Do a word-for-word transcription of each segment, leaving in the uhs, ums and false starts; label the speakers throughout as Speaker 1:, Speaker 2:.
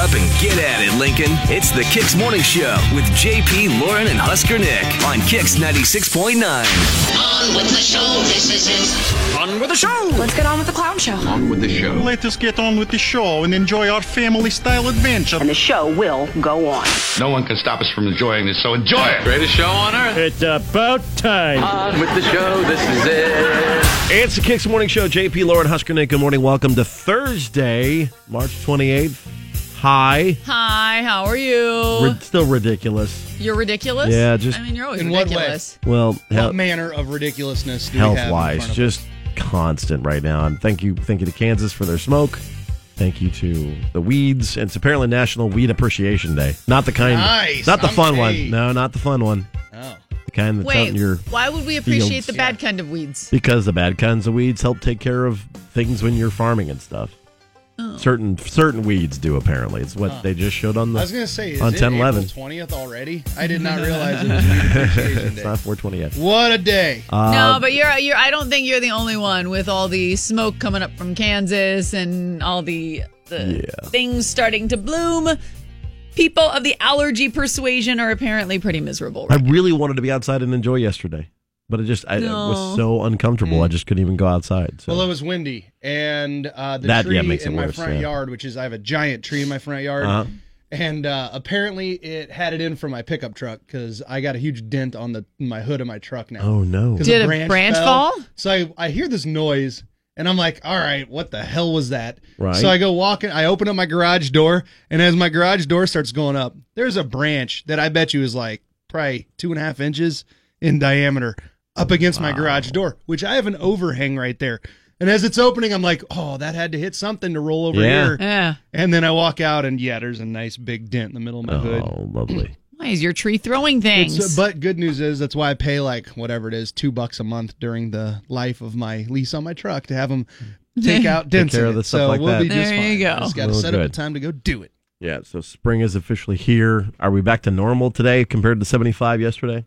Speaker 1: up and get at it, Lincoln. It's the Kicks Morning Show with J P, Lauren, and Husker Nick on Kicks ninety-six point nine.
Speaker 2: On with the show, this is it.
Speaker 3: On with the show.
Speaker 4: Let's get on with the clown show.
Speaker 3: On with the show.
Speaker 5: Let us get on with the show and enjoy our family-style adventure.
Speaker 4: And the show will go on.
Speaker 3: No one can stop us from enjoying this, so enjoy it. Greatest show on earth.
Speaker 6: It's about time.
Speaker 3: On with the show, this is it.
Speaker 6: It's the Kicks Morning Show. J P, Lauren, Husker Nick. Good morning. Welcome to Thursday, March twenty-eighth. Hi.
Speaker 7: Hi, how are you?
Speaker 6: Rid- still ridiculous.
Speaker 7: You're ridiculous?
Speaker 6: Yeah, just...
Speaker 7: I mean, you're always
Speaker 8: In what
Speaker 7: ridiculous.
Speaker 6: Well,
Speaker 8: What
Speaker 6: hel-
Speaker 8: manner of ridiculousness do we have in
Speaker 6: health-wise,
Speaker 8: front of
Speaker 6: just
Speaker 8: us?
Speaker 6: constant right now. And thank you, thank you to Kansas for their smoke. Thank you to the weeds. It's apparently National Weed Appreciation Day. Not the kind...
Speaker 8: Nice.
Speaker 6: Not the
Speaker 8: I'm
Speaker 6: fun
Speaker 8: paid.
Speaker 6: one. No, not the fun one.
Speaker 8: Oh.
Speaker 6: The kind that's out
Speaker 7: Wait,
Speaker 6: in your...
Speaker 7: why would we appreciate
Speaker 6: fields.
Speaker 7: the bad kind of weeds?
Speaker 6: Because the bad kinds of weeds help take care of things when you're farming and stuff.
Speaker 7: Oh.
Speaker 6: Certain certain weeds do, apparently. It's what
Speaker 8: Huh.
Speaker 6: they just showed on the...
Speaker 8: I was going to say, is
Speaker 6: on
Speaker 8: it
Speaker 6: ten eleven.
Speaker 8: April twentieth already? I did not realize it was Weed Appreciation
Speaker 6: It's
Speaker 8: Day.
Speaker 6: not four twenty yet.
Speaker 8: What a day.
Speaker 6: Uh,
Speaker 7: no, but you're you're. I don't think you're the only one with all the smoke coming up from Kansas and all the the
Speaker 6: Yeah.
Speaker 7: things starting to bloom. People of the allergy persuasion are apparently pretty miserable.
Speaker 6: I
Speaker 7: Right?
Speaker 6: really wanted to be outside and enjoy yesterday. But it just I, it
Speaker 7: No.
Speaker 6: was so uncomfortable. I just couldn't even go outside. So.
Speaker 8: Well, it was windy, and uh, the
Speaker 6: That,
Speaker 8: tree
Speaker 6: yeah, makes it
Speaker 8: in my
Speaker 6: worse,
Speaker 8: front
Speaker 6: yeah.
Speaker 8: yard, which is I have a giant tree in my front yard,
Speaker 6: Uh-huh.
Speaker 8: and uh, apparently it had it in for my pickup truck because I got a huge dent on the my hood of my truck now.
Speaker 6: Oh, no.
Speaker 8: 'Cause
Speaker 7: Did a branch fall?
Speaker 8: So I, I hear this noise, and I'm like, all right, what the hell was that?
Speaker 6: Right.
Speaker 8: So I go walking, I open up my garage door, and as my garage door starts going up, there's a branch that I bet you is like probably two and a half inches in diameter up against my garage door, which I have an overhang right there. And as it's opening, I'm like, oh, that had to hit something to roll over
Speaker 6: Yeah.
Speaker 8: here.
Speaker 7: Yeah.
Speaker 8: And then I walk out, and yeah, there's a nice big dent in the middle of my hood.
Speaker 6: Oh, lovely.
Speaker 7: Why is your tree throwing things?
Speaker 8: It's, uh, but good news is that's why I pay like whatever it is, two bucks a month during the life of my lease on my truck to have them take out dents
Speaker 6: care
Speaker 8: in
Speaker 6: of the
Speaker 8: it.
Speaker 6: stuff
Speaker 8: So
Speaker 6: like
Speaker 8: we'll
Speaker 6: that.
Speaker 8: be just
Speaker 7: There you
Speaker 8: fine.
Speaker 7: go.
Speaker 8: Just got to
Speaker 6: Well,
Speaker 8: set up
Speaker 6: good.
Speaker 8: the time to go do it.
Speaker 6: Yeah, so spring is officially here. Are we back to normal today compared to seventy-five yesterday?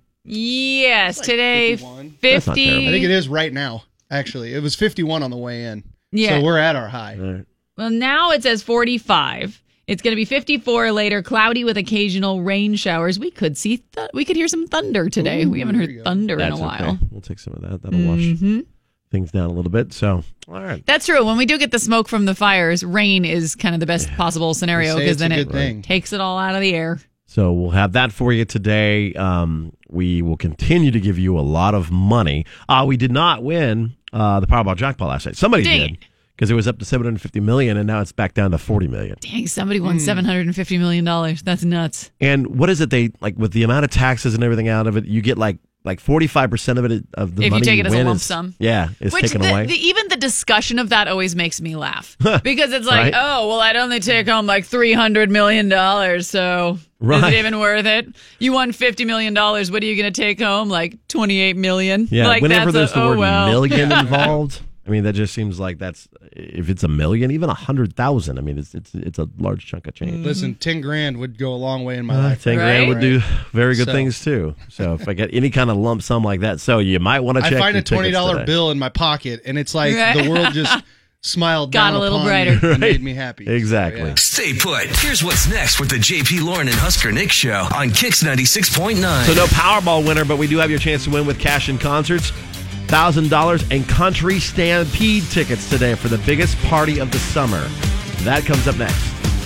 Speaker 7: yes,
Speaker 8: like
Speaker 7: today
Speaker 8: fifty-one.
Speaker 6: That's not
Speaker 7: fifty.
Speaker 6: terrible.
Speaker 8: I think it is right now. Actually, it was fifty-one on the way in.
Speaker 7: Yeah.
Speaker 8: So we're at our high.
Speaker 6: All right.
Speaker 7: Well, now it says forty-five. It's going to be fifty-four later, cloudy with occasional rain showers. We could see, th- we could hear some thunder today.
Speaker 8: Ooh,
Speaker 7: we haven't
Speaker 8: there
Speaker 7: heard
Speaker 8: you go.
Speaker 7: thunder
Speaker 6: That's
Speaker 7: in a while.
Speaker 6: okay. We'll take some of that. That'll wash
Speaker 7: Mhm.
Speaker 6: things down a little bit. So, all right.
Speaker 7: That's true. When we do get the smoke from the fires, rain is kind of the best possible scenario
Speaker 8: They say
Speaker 7: because
Speaker 8: it's a
Speaker 7: then it
Speaker 8: good thing.
Speaker 7: takes it all out of the air.
Speaker 6: So we'll have that for you today. Um, we will continue to give you a lot of money. Uh, we did not win uh, the Powerball jackpot last night. Somebody
Speaker 7: Dang
Speaker 6: did
Speaker 7: it.
Speaker 6: because it was up to seven hundred fifty million dollars, and now it's back down to forty million dollars.
Speaker 7: Dang, somebody won
Speaker 8: Hmm.
Speaker 7: seven hundred fifty million dollars. That's nuts.
Speaker 6: And what is it? They like with the amount of taxes and everything out of it, you get like like forty-five percent of it of the
Speaker 7: If you
Speaker 6: money
Speaker 7: take it as a
Speaker 6: win
Speaker 7: lump
Speaker 6: is-
Speaker 7: sum.
Speaker 6: Yeah, is
Speaker 7: Which
Speaker 6: taken
Speaker 7: the,
Speaker 6: away.
Speaker 7: the, even the discussion of that always makes me laugh because it's like,
Speaker 6: Right.
Speaker 7: oh, well, I'd only take home like three hundred million dollars. So is
Speaker 6: Right.
Speaker 7: it even worth it? You won fifty million dollars. What are you going to take home? Like twenty-eight million dollars?
Speaker 6: yeah,
Speaker 7: like,
Speaker 6: whenever
Speaker 7: that's
Speaker 6: there's
Speaker 7: a,
Speaker 6: the
Speaker 7: oh,
Speaker 6: word
Speaker 7: well.
Speaker 6: million involved, I mean that just seems like that's if it's a million, even a hundred thousand. I mean it's it's it's a large chunk of change.
Speaker 8: Listen, ten grand would go a long way in my
Speaker 6: Uh,
Speaker 8: life.
Speaker 6: Ten
Speaker 7: Right?
Speaker 6: grand would do very good
Speaker 8: So-
Speaker 6: things too. So if I get any kind of lump sum like that, so you might want to
Speaker 8: I
Speaker 6: check.
Speaker 8: find
Speaker 6: your
Speaker 8: a twenty dollar
Speaker 6: tickets today.
Speaker 8: bill in my pocket, and it's like
Speaker 7: Right.
Speaker 8: the world just smiled
Speaker 7: Got
Speaker 8: down
Speaker 7: a little
Speaker 8: upon
Speaker 7: brighter.
Speaker 8: me and
Speaker 6: Right.
Speaker 8: made me happy. So,
Speaker 6: Exactly.
Speaker 8: yeah.
Speaker 1: Stay put. Here's what's next with the J P, Lauren, and Husker Nick Show on Kicks ninety-six point nine.
Speaker 6: So no Powerball winner, but we do have your chance to win with cash and concerts. one thousand dollars and Country Stampede tickets today for the biggest party of the summer. That comes up next.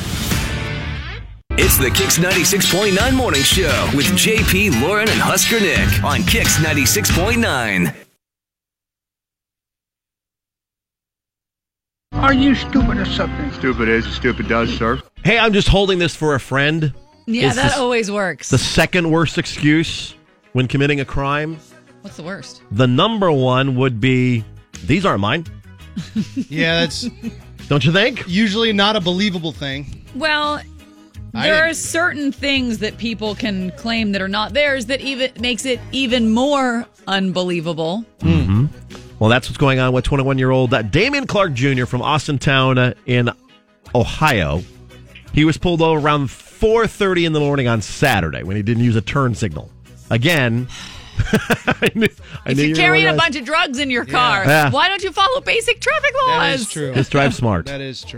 Speaker 1: It's the Kicks ninety-six point nine Morning Show with J P, Lauren, and Husker Nick on Kicks ninety-six point nine.
Speaker 9: Are you stupid or something?
Speaker 10: Stupid is, stupid does, sir.
Speaker 6: Hey, I'm just holding this for a friend.
Speaker 7: Yeah,
Speaker 6: Is
Speaker 7: that
Speaker 6: this
Speaker 7: always works.
Speaker 6: The second worst excuse when committing a crime.
Speaker 7: What's the worst?
Speaker 6: The number one would be, these aren't mine.
Speaker 8: Yeah, that's
Speaker 6: Don't you think?
Speaker 8: usually not a believable thing.
Speaker 7: Well,
Speaker 8: I
Speaker 7: there are
Speaker 8: didn't-
Speaker 7: certain things that people can claim that are not theirs that even makes it even more unbelievable.
Speaker 6: Well, that's what's going on with twenty-one-year-old uh, Damian Clark Junior from Austintown uh, in Ohio. He was pulled over around four thirty in the morning on Saturday when he didn't use a turn signal. Again, I knew, I
Speaker 7: If
Speaker 6: knew
Speaker 7: you're
Speaker 6: you were
Speaker 7: carrying a
Speaker 6: gonna-
Speaker 7: bunch of drugs in your car,
Speaker 6: Yeah.
Speaker 7: why don't you folloll basic traffic laws?
Speaker 8: That is true.
Speaker 6: Just drive smart.
Speaker 8: That is true.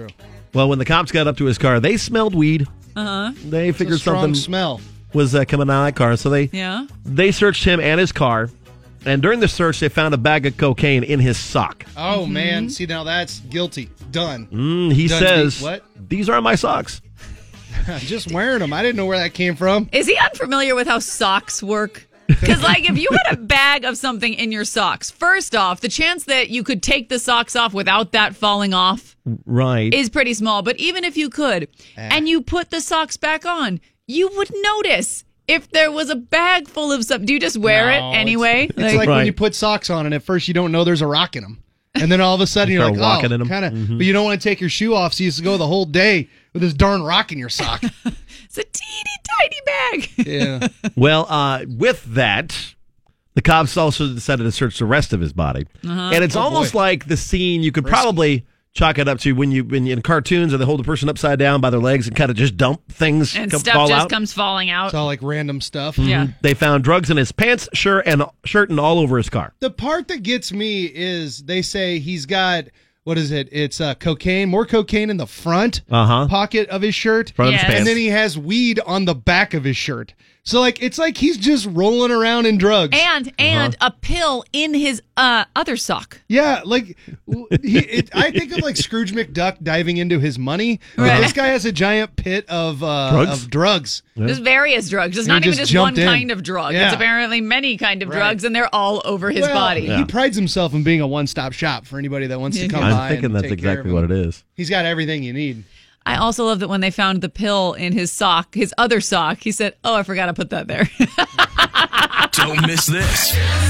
Speaker 6: Well, when the cops got up to his car, they smelled weed.
Speaker 7: Uh-huh.
Speaker 6: They
Speaker 8: It's a
Speaker 6: figured
Speaker 8: strong
Speaker 6: something
Speaker 8: smell.
Speaker 6: was uh, coming out of that car, so they
Speaker 7: Yeah.
Speaker 6: they searched him and his car. And during the search, they found a bag of cocaine in his sock.
Speaker 8: Oh,
Speaker 7: Mm-hmm.
Speaker 8: man. See, now that's guilty. Done.
Speaker 6: Mm, he
Speaker 8: Done
Speaker 6: says,
Speaker 8: deep. What?
Speaker 6: "These are my socks."
Speaker 8: Just wearing them. I didn't know where that came from.
Speaker 7: Is he unfamiliar with how socks work? Because, like, if you had a bag of something in your socks, first off, the chance that you could take the socks off without that falling off
Speaker 6: Right.
Speaker 7: is pretty small. But even if you could, and you put the socks back on, you would notice if there was a bag full of something. Do you just wear
Speaker 8: No,
Speaker 7: it anyway?
Speaker 8: It's, it's like
Speaker 6: Right.
Speaker 8: when you put socks on and at first you don't know there's a rock in them. And then all of a sudden you're
Speaker 6: Start
Speaker 8: like,
Speaker 6: walking
Speaker 8: oh,
Speaker 6: in 'em.
Speaker 8: kind of.
Speaker 6: Mhm.
Speaker 8: But you don't want to take your shoe off, so you just go the whole day with this darn rock in your sock.
Speaker 7: It's a teeny tiny bag.
Speaker 8: Yeah.
Speaker 6: Well, uh, with that, the cops also decided to search the rest of his body.
Speaker 7: Uh-huh.
Speaker 6: And it's
Speaker 8: Oh,
Speaker 6: almost
Speaker 8: boy.
Speaker 6: like the scene you could
Speaker 8: Risky.
Speaker 6: probably chalk it up to when you when you, in cartoons or they hold a person upside down by their legs and kind of just dump things
Speaker 7: And
Speaker 6: come,
Speaker 7: stuff
Speaker 6: fall
Speaker 7: just
Speaker 6: out.
Speaker 7: comes falling out.
Speaker 8: It's all like random stuff.
Speaker 7: Yeah.
Speaker 6: They found drugs in his pants, shirt, and shirt, and all over his car.
Speaker 8: The part that gets me is they say he's got, what is it? It's uh, cocaine, more cocaine in the front
Speaker 6: Uh-huh.
Speaker 8: pocket of his shirt.
Speaker 6: Front of his
Speaker 7: Yes.
Speaker 6: pants.
Speaker 8: And then he has weed on the back of his shirt. So, like, it's like he's just rolling around in drugs.
Speaker 7: And and a pill in his uh, other sock.
Speaker 8: Yeah, like w- he, it, I think of like Scrooge McDuck diving into his money. But
Speaker 7: Right.
Speaker 8: This guy has a giant pit of uh,
Speaker 6: Drugs?
Speaker 8: of drugs.
Speaker 7: There's various drugs. It's
Speaker 8: And
Speaker 7: not
Speaker 8: he
Speaker 7: even
Speaker 8: just
Speaker 7: just one
Speaker 8: jumped in.
Speaker 7: kind of drug.
Speaker 8: Yeah.
Speaker 7: It's apparently many kind of
Speaker 8: Right.
Speaker 7: drugs, and they're all over his
Speaker 8: Well,
Speaker 7: body.
Speaker 8: He prides himself in being a one-stop shop for anybody that wants to come by.
Speaker 6: I'm thinking
Speaker 8: and
Speaker 6: that's
Speaker 8: take care
Speaker 6: exactly
Speaker 8: of
Speaker 6: what
Speaker 8: him.
Speaker 6: it is.
Speaker 8: He's got everything you need.
Speaker 7: I also love that when they found the pill in his sock, his other sock, he said, "Oh, I forgot to put that there."
Speaker 1: Don't miss this.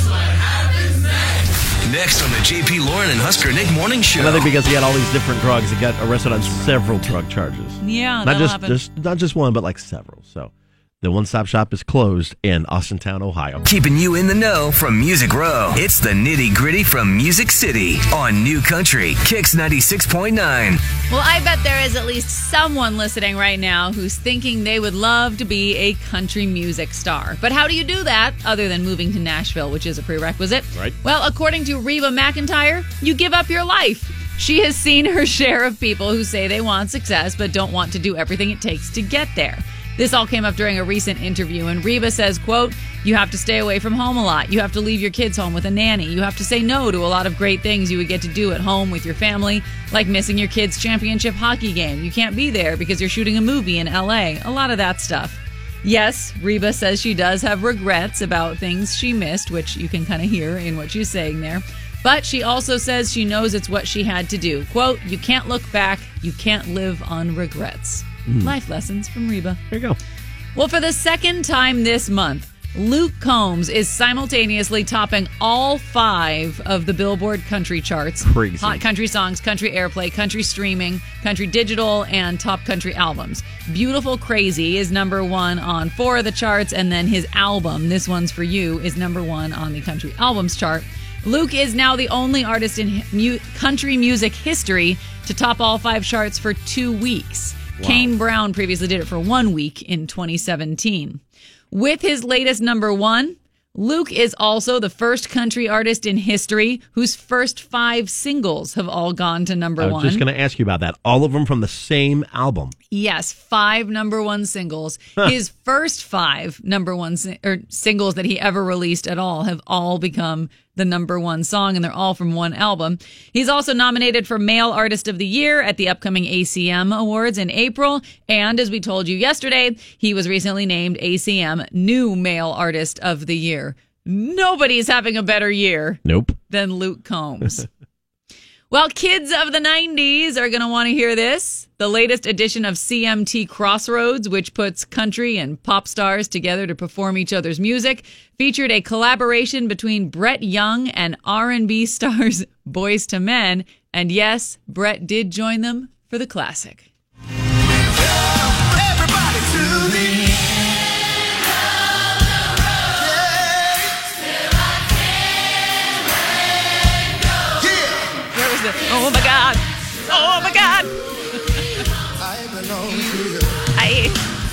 Speaker 1: Next on the J P Lauren and Husker Nick Morning Show.
Speaker 6: And I think because he had all these different drugs, he got arrested on several drug charges.
Speaker 7: Yeah,
Speaker 6: not
Speaker 7: that'll
Speaker 6: just,
Speaker 7: happen.
Speaker 6: just not just one, but like several. So the one-stop shop is closed in Austintown, Ohio.
Speaker 1: Keeping you in the know from Music Row. It's the nitty gritty from Music City on New Country Kicks ninety-six point nine.
Speaker 7: Well, I bet there is at least someone listening right now who's thinking they would love to be a country music star. But how do you do that other than moving to Nashville, which is a prerequisite?
Speaker 6: Right.
Speaker 7: Well, according to Reba McEntire, you give up your life. She has seen her share of people who say they want success but don't want to do everything it takes to get there. This all came up during a recent interview, and Reba says, quote, "You have to stay away from home a lot. You have to leave your kids home with a nanny. You have to say no to a lot of great things you would get to do at home with your family, like missing your kids' championship hockey game. You can't be there because you're shooting a movie in L A. A lot of that stuff." Yes, Reba says she does have regrets about things she missed, which you can kind of hear in what she's saying there. But she also says she knows it's what she had to do. Quote, "You can't look back. You can't live on regrets." Life lessons from Reba.
Speaker 6: There you go.
Speaker 7: Well, for the second time this month, Luke Combs is simultaneously topping all five of the Billboard country charts.
Speaker 6: Crazy.
Speaker 7: Hot country songs, country airplay, country streaming, country digital, and top country albums. Beautiful Crazy is number one on four of the charts, and then his album, This One's For You, is number one on the country albums chart. Luke is now the only artist in mu- country music history to top all five charts for two weeks. Kane Brown previously did it for one week in twenty seventeen. With his latest number one, Luke is also the first country artist in history whose first five singles have all gone to number
Speaker 6: I was
Speaker 7: one.
Speaker 6: just going to ask you about that. All of them from the same album.
Speaker 7: Yes, five number one singles. His first five number one si- or singles that he ever released at all have all become the number one song, and they're all from one album. He's also nominated for Male Artist of the Year at the upcoming A C M Awards in April. And as we told you yesterday, he was recently named A C M New Male Artist of the Year. Nobody's having a better year
Speaker 6: Nope.
Speaker 7: than Luke Combs. Well, kids of the nineties are going to want to hear this. The latest edition of C M T Crossroads, which puts country and pop stars together to perform each other's music, featured a collaboration between Brett Young and R and B stars Boyz two Men. And yes, Brett did join them for the classic.
Speaker 2: Everybody to the
Speaker 7: Where was the, oh my God, oh my God. I,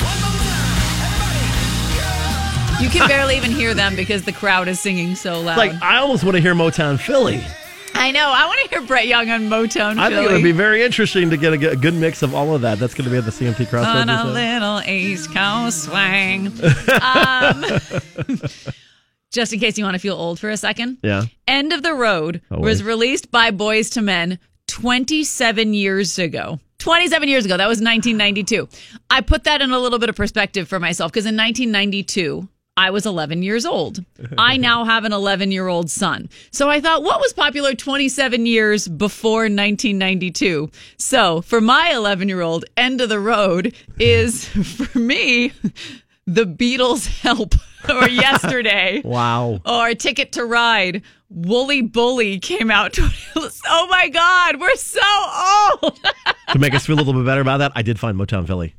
Speaker 7: you can barely even hear them because the crowd is singing so loud.
Speaker 6: Like, I almost want to hear Motown Philly.
Speaker 7: I I know. I want to hear Brett Young on Motown
Speaker 6: I
Speaker 7: Philly.
Speaker 6: think it would be very interesting to get a, a good mix of all of that. That's going to be at the C M T crossover.
Speaker 7: On a
Speaker 6: so.
Speaker 7: little East Coast swing. um, just in case you want to feel old for a second.
Speaker 6: Yeah.
Speaker 7: End of the Road
Speaker 6: Always.
Speaker 7: was released by Boyz two Men twenty-seven years ago. twenty-seven years ago. That was nineteen ninety-two. I put that in a little bit of perspective for myself because in nineteen ninety-two, I was eleven years old. I now have an eleven-year-old son. So I thought, what was popular twenty-seven years before nineteen ninety-two? So for my eleven-year-old, End of the Road is, for me, The Beatles' Help, or Yesterday.
Speaker 6: Wow.
Speaker 7: Or Ticket to Ride. Wooly Bully came out. Oh my God, we're so old.
Speaker 6: To make us feel a little bit better about that, I did find Motown Philly.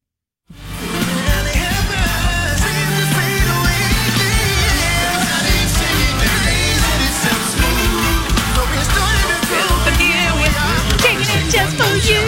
Speaker 7: Just for you.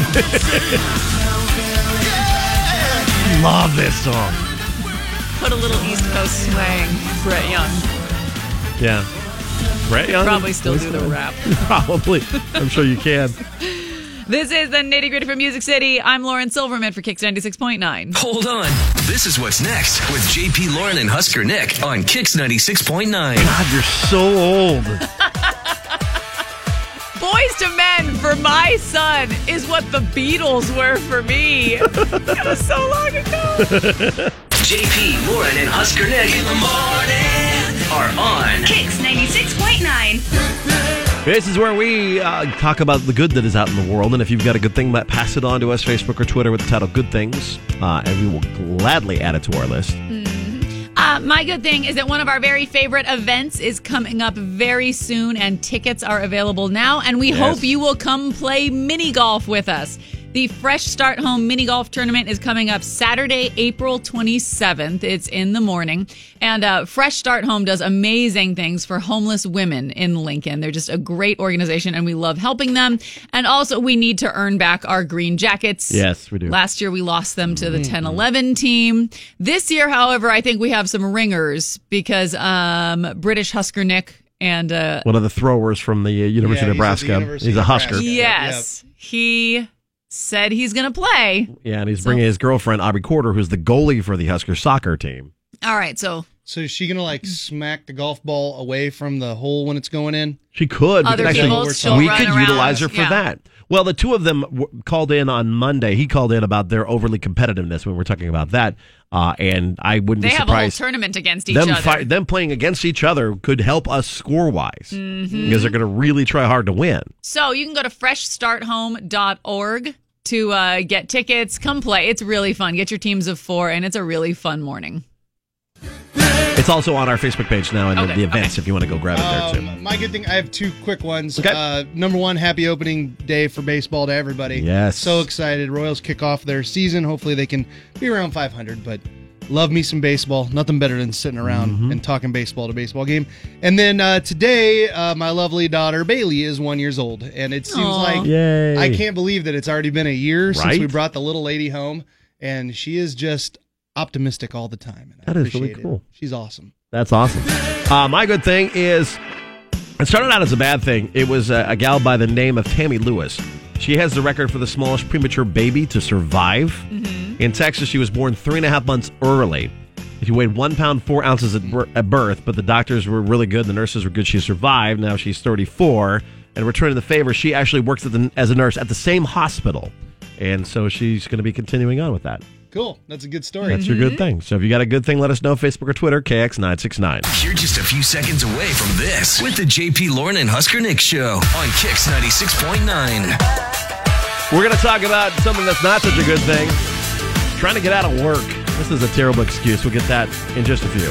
Speaker 6: Love this song.
Speaker 7: Put a little East Coast swang, Brett Young.
Speaker 6: Yeah. Brett Young?
Speaker 7: Probably still do the rap.
Speaker 6: Probably. I'm sure you can.
Speaker 7: This is the Nitty Gritty from Music City. I'm Lauren Silverman for Kicks ninety-six point nine.
Speaker 1: Hold on. This is what's next with J P Lauren and Husker Nick on Kicks ninety-six point nine.
Speaker 6: God, you're so old.
Speaker 7: Boyz two Men for my son is what the Beatles were for me. That was so long ago.
Speaker 1: J P, Lauren, and Husker Nick in the morning are on
Speaker 4: Kicks ninety-six point nine.
Speaker 6: This is where we uh, talk about the good that is out in the world. And if you've got a good thing, pass it on to us, Facebook or Twitter with the title Good Things. Uh, and we will gladly add it to our list.
Speaker 7: Uh, my good thing is that one of our very favorite events is coming up very soon, and tickets are available now. And we
Speaker 6: Yes.
Speaker 7: hope you will come play mini golf with us. The Fresh Start Home Mini Golf Tournament is coming up Saturday, April twenty-seventh. It's in the morning. And uh, Fresh Start Home does amazing things for homeless women in Lincoln. They're just a great organization, and we love helping them. And also, we need to earn back our green jackets.
Speaker 6: Yes, we do.
Speaker 7: Last year, we lost them to the ten eleven team. This year, however, I think we have some ringers because um, British Husker Nick and... Uh,
Speaker 6: One of the throwers from the uh, University
Speaker 8: Yeah,
Speaker 6: of
Speaker 8: he's at the
Speaker 6: Nebraska.
Speaker 8: University
Speaker 6: He's a
Speaker 8: of
Speaker 6: Husker.
Speaker 8: Nebraska.
Speaker 7: yes, he... said he's going to play.
Speaker 6: Yeah, and he's
Speaker 7: So-
Speaker 6: bringing his girlfriend, Aubrey Corder, who's the goalie for the Husker soccer team.
Speaker 7: All right, so
Speaker 8: So is she gonna like smack the golf ball away from the hole when it's going in?
Speaker 6: She could.
Speaker 7: Other
Speaker 6: because
Speaker 8: people
Speaker 6: actually,
Speaker 8: still
Speaker 6: we
Speaker 7: run
Speaker 6: could
Speaker 7: around.
Speaker 6: utilize her for
Speaker 7: Yeah.
Speaker 6: that. Well, the two of them w- called in on Monday. He called in about their overly competitiveness when we're talking about that. Uh, and I wouldn't
Speaker 7: they
Speaker 6: be
Speaker 7: have a whole
Speaker 6: surprised.
Speaker 7: tournament against each
Speaker 6: Them,
Speaker 7: other.
Speaker 6: fi- them playing against each other could help us score-wise
Speaker 7: Mm-hmm.
Speaker 6: because they're going to really try hard to win.
Speaker 7: So you can go to fresh start home dot org to uh, get tickets. Come play. It's really fun. Get your teams of four, and it's a really fun morning.
Speaker 6: It's also on our Facebook page now and
Speaker 7: Okay,
Speaker 6: the events
Speaker 7: okay.
Speaker 6: if you want to go grab it there, too.
Speaker 8: Um, my good thing, I have two quick ones.
Speaker 6: Okay.
Speaker 8: Uh, number one, happy opening day for baseball to everybody.
Speaker 6: Yes.
Speaker 8: So excited. Royals kick off their season. Hopefully they can be around five hundred, but love me some baseball. Nothing better than sitting around
Speaker 6: Mm-hmm.
Speaker 8: and talking baseball to baseball game. And then uh, today, uh, my lovely daughter Bailey is one years old, and it seems
Speaker 7: Aw.
Speaker 8: like
Speaker 6: Yay.
Speaker 8: I can't believe that it's already been a year since
Speaker 6: Right?
Speaker 8: we brought the little lady home, and she is just optimistic all the time. And I
Speaker 6: That is really
Speaker 8: appreciate it.
Speaker 6: cool.
Speaker 8: She's awesome.
Speaker 6: That's awesome. Uh, my good thing is, it started out as a bad thing. It was a, a gal by the name of Tammy Lewis. She has the record for the smallest premature baby to survive.
Speaker 7: Mm-hmm.
Speaker 6: In Texas, she was born three and a half months early. She weighed one pound, four ounces at, bir- at birth, but the doctors were really good. The nurses were good. She survived. Now she's thirty-four. And returning the favor, she actually works at the, as a nurse at the same hospital. And so she's going to be continuing on with that.
Speaker 8: Cool. That's a good story.
Speaker 6: That's your good thing. So if you got a good thing, let us know. Facebook or Twitter, K X nine six nine.
Speaker 1: You're just a few seconds away from this with the J P Lauren and Husker Nick Show on Kicks ninety-six point nine.
Speaker 6: We're going to talk about something that's not such a good thing. Trying to get out of work. This is a terrible excuse. We'll get that in just a few.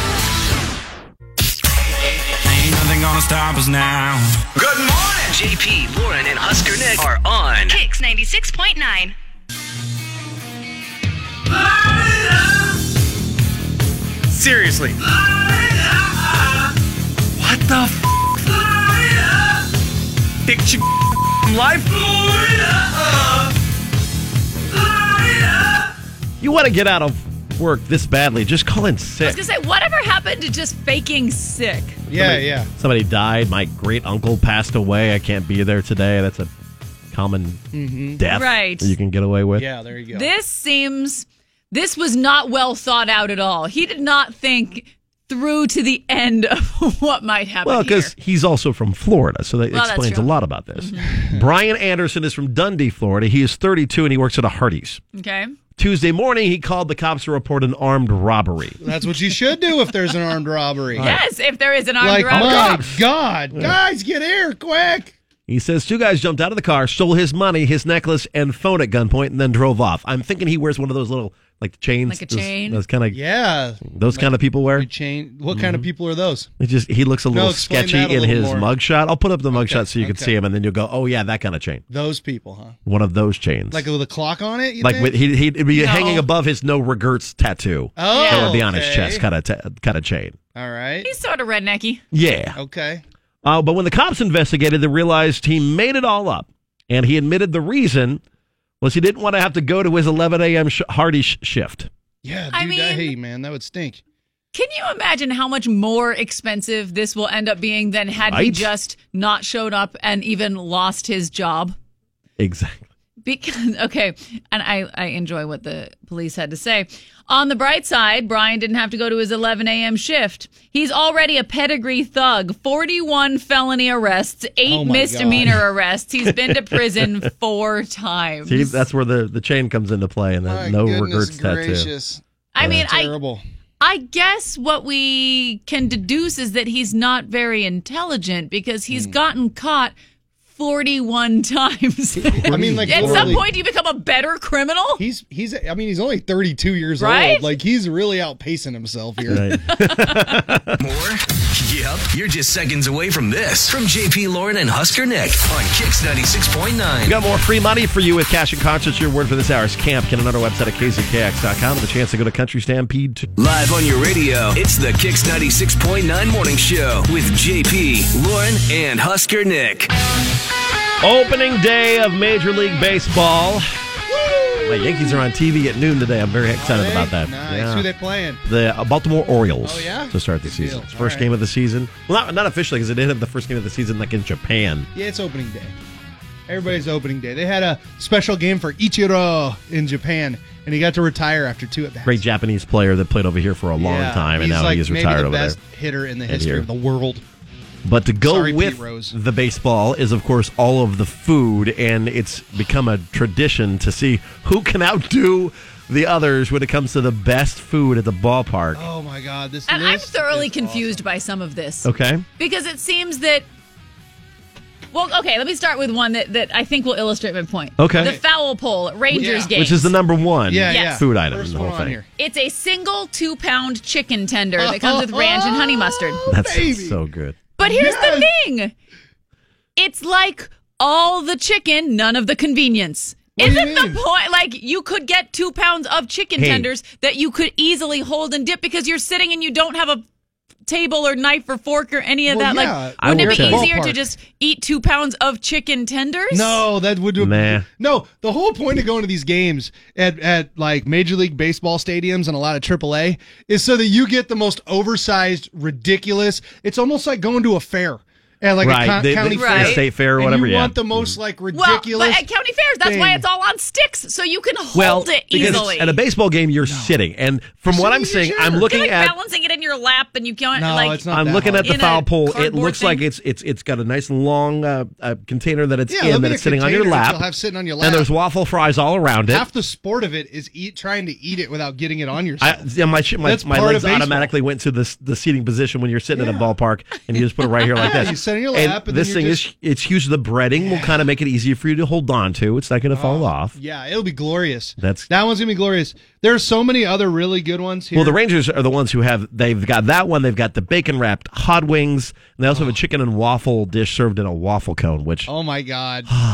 Speaker 11: Ain't nothing gonna stop us now.
Speaker 1: Good morning. J P, Lauren, and Husker Nick are on
Speaker 4: Kicks ninety-six point nine.
Speaker 12: Seriously. What the f? Picture life?
Speaker 6: You want to get out of work this badly, just call in
Speaker 7: I was
Speaker 6: sick.
Speaker 7: going to say, whatever happened to just faking sick?
Speaker 8: Yeah,
Speaker 6: somebody,
Speaker 8: yeah.
Speaker 6: Somebody died. My great uncle passed away. I can't be there today. That's a common
Speaker 8: Mm-hmm.
Speaker 6: death
Speaker 7: Right.
Speaker 6: that you can get away with.
Speaker 8: Yeah, there you go.
Speaker 7: This seems, this was not well thought out at all. He did not think through to the end of what might happen
Speaker 6: Well,
Speaker 7: here.
Speaker 6: because he's also from Florida, so that
Speaker 7: Well, that's
Speaker 6: explains a
Speaker 7: true.
Speaker 6: lot about this. Brian Anderson is from Dundee, Florida. He is thirty-two and he works at a Hardee's.
Speaker 7: Okay.
Speaker 6: Tuesday morning, he called the cops to report an armed robbery.
Speaker 8: That's what you should do if there's an armed robbery.
Speaker 7: Yes, if there is an armed
Speaker 8: Like,
Speaker 7: robbery.
Speaker 8: my God. Guys, get here, quick.
Speaker 6: He says two guys jumped out of the car, stole his money, his necklace, and phone at gunpoint, and then drove off. I'm thinking he wears one of those little, like, chains.
Speaker 7: Like a
Speaker 6: those,
Speaker 7: chain?
Speaker 6: Those kind of,
Speaker 8: Yeah.
Speaker 6: those kind of people wear.
Speaker 8: Chain. What kind of people are those?
Speaker 6: It just he looks a
Speaker 8: No,
Speaker 6: little
Speaker 8: explain
Speaker 6: sketchy
Speaker 8: that a
Speaker 6: in
Speaker 8: little
Speaker 6: his
Speaker 8: more.
Speaker 6: mugshot. I'll put up the mugshot so you can
Speaker 8: okay.
Speaker 6: see him, and then you'll go, "Oh yeah, that kind of chain."
Speaker 8: Those people, huh?
Speaker 6: One of those chains,
Speaker 8: Like with a clock on it? You
Speaker 6: like
Speaker 8: think?
Speaker 6: with, he he'd be
Speaker 7: No.
Speaker 6: hanging above his no regrets tattoo.
Speaker 8: Oh,
Speaker 6: That would be on his
Speaker 8: okay.
Speaker 6: chest, kind of ta- kind of chain.
Speaker 8: All right.
Speaker 7: He's sort of rednecky.
Speaker 6: Yeah.
Speaker 8: Okay.
Speaker 6: Uh, but when the cops investigated, they realized he made it all up, and he admitted the reason was he didn't want to have to go to his eleven a.m. Sh- Hardy sh- shift.
Speaker 8: Yeah, dude,
Speaker 7: I mean-
Speaker 8: hey, man, that would stink.
Speaker 7: Can you imagine how much more expensive this will end up being than had he
Speaker 6: Right?
Speaker 7: just not showed up and even lost his job?
Speaker 6: Exactly.
Speaker 7: Because, okay, and I, I enjoy what the police had to say. On the bright side, Brian didn't have to go to his eleven a.m. shift. He's already a pedigree thug, forty-one felony arrests, eight
Speaker 8: Oh my
Speaker 7: misdemeanor
Speaker 8: God.
Speaker 7: arrests. He's been to prison four times.
Speaker 6: See, that's where the, the chain comes into play, and the
Speaker 8: My
Speaker 6: no
Speaker 8: goodness
Speaker 6: regrets tattoo.
Speaker 8: gracious.
Speaker 7: I mean, I,
Speaker 8: Terrible.
Speaker 7: I guess what we can deduce is that he's not very intelligent because
Speaker 8: Hmm.
Speaker 7: he's gotten caught forty-one times.
Speaker 8: I mean, like,
Speaker 7: At some
Speaker 8: literally-
Speaker 7: point, do you become a better criminal?
Speaker 8: He's he's. I mean, he's only thirty-two years
Speaker 7: Right?
Speaker 8: old. Like, he's really outpacing himself here.
Speaker 6: Right.
Speaker 1: More? Yep, you're just seconds away from this. From J P Lauren and Husker Nick on Kix ninety-six point nine.
Speaker 6: We got more free money for you with Cash and Concerts. Your word for this hour is camp. Get on our website at k z k x dot com with a chance to go to Country Stampede too.
Speaker 1: Live on your radio, it's the Kix ninety-six point nine Morning Show with J P, Lauren, and Husker Nick.
Speaker 6: Opening day of Major League Baseball. The Yankees are on T V at noon today. I'm very excited about that.
Speaker 8: Nice.
Speaker 6: Yeah.
Speaker 8: Who they playing?
Speaker 6: The uh, Baltimore Orioles.
Speaker 8: Oh, yeah?
Speaker 6: To start the
Speaker 8: Good
Speaker 6: season.
Speaker 8: deal.
Speaker 6: It's
Speaker 8: All
Speaker 6: first
Speaker 8: right.
Speaker 6: game of the season. Well, not, not officially because they did have the first game of the season like in Japan.
Speaker 8: Yeah, it's opening day. Everybody's opening day. They had a special game for Ichiro in Japan, and he got to retire after two at bats.
Speaker 6: Great Japanese player that played over here for a long
Speaker 8: Yeah,
Speaker 6: time, and
Speaker 8: he's
Speaker 6: now
Speaker 8: like
Speaker 6: he's
Speaker 8: maybe
Speaker 6: retired
Speaker 8: the
Speaker 6: over
Speaker 8: best
Speaker 6: there.
Speaker 8: hitter in the
Speaker 6: And
Speaker 8: history
Speaker 6: here.
Speaker 8: of the world.
Speaker 6: But to go
Speaker 8: Sorry, Pete
Speaker 6: with
Speaker 8: Rose.
Speaker 6: the baseball is, of course, all of the food, and it's become a tradition to see who can outdo the others when it comes to the best food at the ballpark.
Speaker 8: Oh my God, this
Speaker 7: And I'm
Speaker 8: list
Speaker 7: thoroughly
Speaker 8: is
Speaker 7: confused
Speaker 8: awesome.
Speaker 7: by some of this.
Speaker 6: Okay.
Speaker 7: Because it seems that. Well, okay, let me start with one that, that I think will illustrate my point.
Speaker 6: Okay.
Speaker 7: The foul pole at Rangers
Speaker 8: Yeah.
Speaker 7: game.
Speaker 6: Which is the number one
Speaker 8: Yeah,
Speaker 7: Yes.
Speaker 8: yeah.
Speaker 6: food item
Speaker 8: First
Speaker 6: in the
Speaker 8: one
Speaker 6: whole
Speaker 8: on
Speaker 6: thing.
Speaker 8: here.
Speaker 7: It's a single two pound chicken tender that comes with ranch and honey mustard.
Speaker 6: That's
Speaker 8: Baby.
Speaker 6: so good.
Speaker 7: But here's
Speaker 8: Yes.
Speaker 7: the thing it's like all the chicken, none of the convenience.
Speaker 8: What do you
Speaker 7: Isn't the
Speaker 8: mean?
Speaker 7: point like you could get two pounds of chicken
Speaker 6: Hey.
Speaker 7: tenders that you could easily hold and dip because you're sitting and you don't have a table or knife or fork or any of
Speaker 8: Well,
Speaker 7: that?
Speaker 8: yeah.
Speaker 7: Like,
Speaker 6: I
Speaker 7: wouldn't
Speaker 6: will
Speaker 7: it be
Speaker 6: tell you.
Speaker 7: easier to
Speaker 8: Ballpark.
Speaker 7: just eat two pounds of chicken tenders?
Speaker 8: No, that would
Speaker 6: Nah.
Speaker 8: no. The whole point of going to these games at at like Major League Baseball stadiums and a lot of triple A is so that you get the most oversized, ridiculous. It's almost like going to a fair at like
Speaker 6: Right.
Speaker 8: a co-
Speaker 6: The-
Speaker 8: county
Speaker 6: the
Speaker 8: fair,
Speaker 6: state fair or
Speaker 8: and
Speaker 6: whatever,
Speaker 8: You
Speaker 6: yeah.
Speaker 8: want the most like
Speaker 7: Well,
Speaker 8: ridiculous.
Speaker 7: but at county fairs, that's why
Speaker 8: thing.
Speaker 7: it's all on sticks, so you can hold
Speaker 6: Well,
Speaker 7: it
Speaker 6: because
Speaker 7: easily.
Speaker 6: at a baseball game, you're sitting. And from
Speaker 8: You're
Speaker 6: what I'm
Speaker 8: sitting in
Speaker 6: saying,
Speaker 8: your
Speaker 6: I'm
Speaker 8: chair.
Speaker 6: looking
Speaker 7: You're like
Speaker 6: at
Speaker 7: balancing it in your lap, and you can't.
Speaker 8: No,
Speaker 7: like,
Speaker 8: it's not
Speaker 6: I'm
Speaker 8: that
Speaker 6: looking
Speaker 8: hard.
Speaker 6: at the
Speaker 7: In
Speaker 6: foul
Speaker 7: a
Speaker 6: pole. It
Speaker 7: cardboard
Speaker 6: looks
Speaker 7: thing?
Speaker 6: like it's it's it's got a nice long uh, uh, container that it's
Speaker 8: Yeah, there'll
Speaker 6: in
Speaker 8: be
Speaker 6: that
Speaker 8: a
Speaker 6: it's sitting on your
Speaker 8: container that
Speaker 6: lap.
Speaker 8: you'll have sitting on your lap.
Speaker 6: And there's waffle fries all around it.
Speaker 8: Half the sport of it is eat trying to eat it without getting it on
Speaker 6: I,
Speaker 8: yourself.
Speaker 6: yeah, my sh- my,
Speaker 8: That's
Speaker 6: my
Speaker 8: part
Speaker 6: legs
Speaker 8: of baseball.
Speaker 6: automatically went to the the seating position when you're sitting at a
Speaker 8: Yeah.
Speaker 6: ballpark, and you just put it right here like
Speaker 8: Yeah,
Speaker 6: this.
Speaker 8: you sit on your
Speaker 6: And
Speaker 8: lap, and
Speaker 6: this
Speaker 8: then
Speaker 6: thing
Speaker 8: you're
Speaker 6: is
Speaker 8: just-
Speaker 6: it's huge. The breading will kind of make it easier for you to hold on to. It's not going to fall off.
Speaker 8: Yeah, it'll be glorious.
Speaker 6: That's-
Speaker 8: that one's gonna be glorious. There's so many other really good ones here.
Speaker 6: Well, the Rangers are the ones who have, they've got that one, they've got the bacon wrapped hot wings, and they also have a chicken and waffle dish served in a waffle cone, which
Speaker 8: oh my god,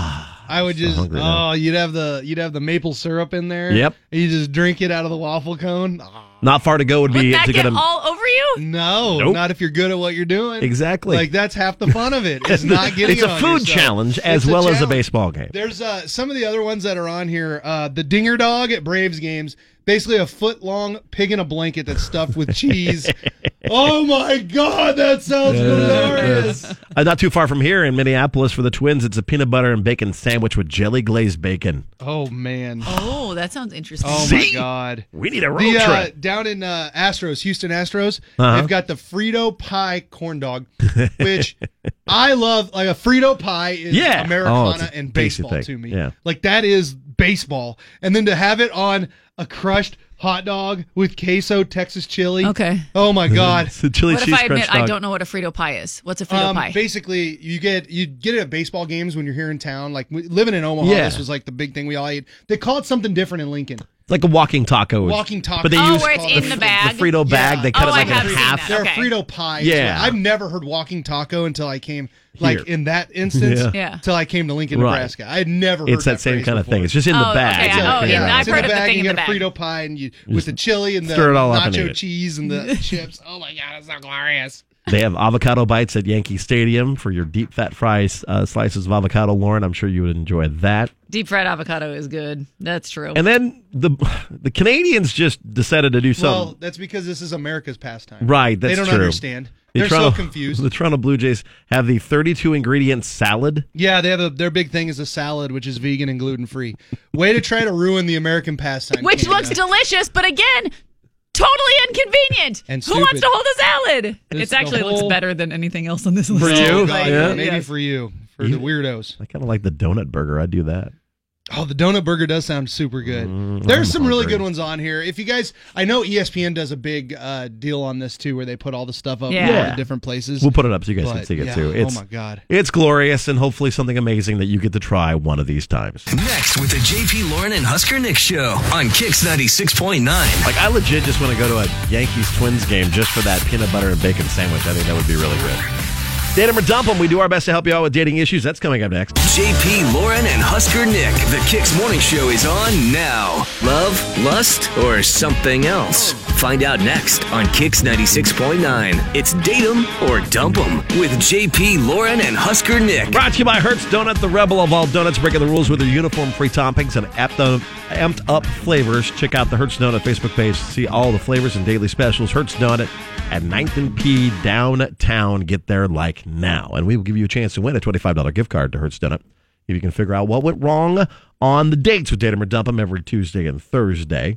Speaker 8: I would just
Speaker 6: hungry
Speaker 8: oh,
Speaker 6: now.
Speaker 8: you'd have the you'd have the maple syrup in there.
Speaker 6: Yep.
Speaker 8: And you just drink it out of the waffle cone. Oh,
Speaker 6: Not far to go would
Speaker 7: Would
Speaker 6: be
Speaker 7: that
Speaker 6: to
Speaker 7: get
Speaker 6: get a,
Speaker 7: all over you?
Speaker 8: no,
Speaker 6: Nope.
Speaker 8: not if you're good at what you're doing.
Speaker 6: Exactly.
Speaker 8: Like that's half the fun of it. It's not getting
Speaker 6: It's
Speaker 8: it
Speaker 6: a
Speaker 8: on
Speaker 6: food
Speaker 8: yourself.
Speaker 6: challenge as
Speaker 8: It's a
Speaker 6: well as a
Speaker 8: challenge.
Speaker 6: baseball game.
Speaker 8: There's uh, some of the other ones that are on here. Uh, the Dinger Dog at Braves games, basically a foot long pig in a blanket that's stuffed with cheese. Oh my God, that sounds glorious!
Speaker 6: Uh, not too far from here in Minneapolis for the Twins, it's a peanut butter and bacon sandwich with jelly glazed bacon.
Speaker 8: Oh man.
Speaker 7: Oh, that sounds interesting.
Speaker 8: Oh
Speaker 6: See?
Speaker 8: my God.
Speaker 6: We need a road
Speaker 8: The, uh,
Speaker 6: trip.
Speaker 8: down in uh, Astros, Houston Astros,
Speaker 6: Uh-huh.
Speaker 8: they've got the Frito Pie corn dog, which I love. Like a Frito Pie is
Speaker 6: Yeah.
Speaker 8: Americana
Speaker 6: Oh, it's a
Speaker 8: and
Speaker 6: tasty
Speaker 8: baseball
Speaker 6: thing.
Speaker 8: to me.
Speaker 6: Yeah.
Speaker 8: Like that is baseball. And then to have it on a crushed hot dog with queso, Texas chili.
Speaker 7: Okay.
Speaker 8: Oh my God.
Speaker 6: It's a chili
Speaker 7: What if
Speaker 6: cheese
Speaker 7: I
Speaker 6: crunch
Speaker 7: admit I
Speaker 6: dog.
Speaker 7: don't know what a Frito pie is? What's a Frito
Speaker 8: Um,
Speaker 7: pie?
Speaker 8: basically, you get you get it at baseball games when you're here in town. Like we- living in Omaha,
Speaker 6: Yeah.
Speaker 8: this was like the big thing we all ate. They call it something different in Lincoln.
Speaker 6: It's like a walking taco.
Speaker 8: Walking taco.
Speaker 6: But they
Speaker 7: Oh,
Speaker 6: use
Speaker 7: where it's in the bag?
Speaker 6: the Frito bag.
Speaker 8: Yeah.
Speaker 6: They cut
Speaker 7: Oh,
Speaker 6: it like
Speaker 7: I
Speaker 6: in
Speaker 7: have seen
Speaker 6: half.
Speaker 7: that.
Speaker 8: They're
Speaker 7: Okay.
Speaker 8: a Frito pie.
Speaker 6: Yeah.
Speaker 8: I've never heard walking taco until I came, like
Speaker 6: Here.
Speaker 8: in that instance,
Speaker 6: Yeah.
Speaker 7: Yeah.
Speaker 8: until I came to Lincoln,
Speaker 6: Right.
Speaker 8: Nebraska. I had never heard
Speaker 6: It's that same
Speaker 8: phrase
Speaker 6: kind of
Speaker 8: before.
Speaker 6: thing. It's just in the
Speaker 7: Oh,
Speaker 6: bag.
Speaker 7: okay.
Speaker 6: Yeah.
Speaker 7: Oh, yeah, I've
Speaker 8: It's in
Speaker 7: heard
Speaker 8: the
Speaker 7: of the
Speaker 8: bag,
Speaker 7: thing
Speaker 8: and
Speaker 7: in
Speaker 8: you
Speaker 7: the
Speaker 8: got a
Speaker 7: bag.
Speaker 8: Frito pie and you with the chili and the
Speaker 6: stir it all up and eat
Speaker 8: nacho
Speaker 6: it.
Speaker 8: cheese and the chips. Oh my God, it's so glorious.
Speaker 6: They have avocado bites at Yankee Stadium for your deep fat fries, uh, slices of avocado. Lauren, I'm sure you would enjoy that.
Speaker 7: Deep fried avocado is good. That's true.
Speaker 6: And then the the Canadians just decided to do something.
Speaker 8: Well, that's because this is America's pastime.
Speaker 6: Right, that's
Speaker 8: They don't
Speaker 6: true.
Speaker 8: understand.
Speaker 6: The
Speaker 8: They're
Speaker 6: Toronto-
Speaker 8: so confused.
Speaker 6: The Toronto Blue Jays have the thirty-two ingredient salad.
Speaker 8: Yeah, they have a, their big thing is a salad, which is vegan and gluten free. Way to try to ruin the American pastime.
Speaker 7: Which
Speaker 8: Canada.
Speaker 7: looks delicious, but again, totally inconvenient.
Speaker 8: And
Speaker 7: Who wants
Speaker 8: stupid.
Speaker 7: to hold a salad?
Speaker 8: It's
Speaker 7: It actually
Speaker 8: the
Speaker 7: looks
Speaker 8: whole-
Speaker 7: better than anything else on this list.
Speaker 6: For
Speaker 8: Oh,
Speaker 6: you?
Speaker 8: God,
Speaker 6: Yeah.
Speaker 8: maybe
Speaker 7: Yeah.
Speaker 8: for you, for
Speaker 6: You-
Speaker 8: the weirdos.
Speaker 6: I kind of like the donut burger. I'd do that.
Speaker 8: Oh, the donut burger does sound super good.
Speaker 6: Mm,
Speaker 8: There's
Speaker 6: I'm
Speaker 8: some really
Speaker 6: hungry.
Speaker 8: good ones on here. If you guys, I know E S P N does a big uh, deal on this too, where they put all the stuff up
Speaker 7: Yeah.
Speaker 8: in all
Speaker 6: Yeah.
Speaker 8: the different places.
Speaker 6: We'll put it up so you guys can
Speaker 8: But,
Speaker 6: see it
Speaker 8: yeah,
Speaker 6: too.
Speaker 8: oh
Speaker 6: It's,
Speaker 8: my God.
Speaker 6: It's glorious and hopefully something amazing that you get to try one of these times.
Speaker 1: Next with the J P Lauren and Husker Nick show on Kix ninety-six point nine.
Speaker 6: Like, I legit just want to go to a Yankees Twins game just for that peanut butter and bacon sandwich. I think that would be really good. Date 'em or dump 'em. We do our best to help you out with dating issues. That's coming up next.
Speaker 1: J P, Lauren, and Husker Nick. The Kix Morning Show is on now. Love, lust, or something else? Find out next on Kix ninety-six point nine. It's Date 'em or Dump 'em with J P, Lauren, and Husker Nick.
Speaker 6: Brought to you by Hertz Donut, the rebel of all donuts, breaking the rules with their uniform-free toppings and amped amped up flavors. Check out the Hertz Donut Facebook page to see all the flavors and daily specials. Hertz Donut at ninth and P downtown. Get there like now. And we will give you a chance to win a twenty-five dollars gift card to Hertz Donut if you can figure out what went wrong on the dates with Date 'em or Dump 'em every Tuesday and Thursday.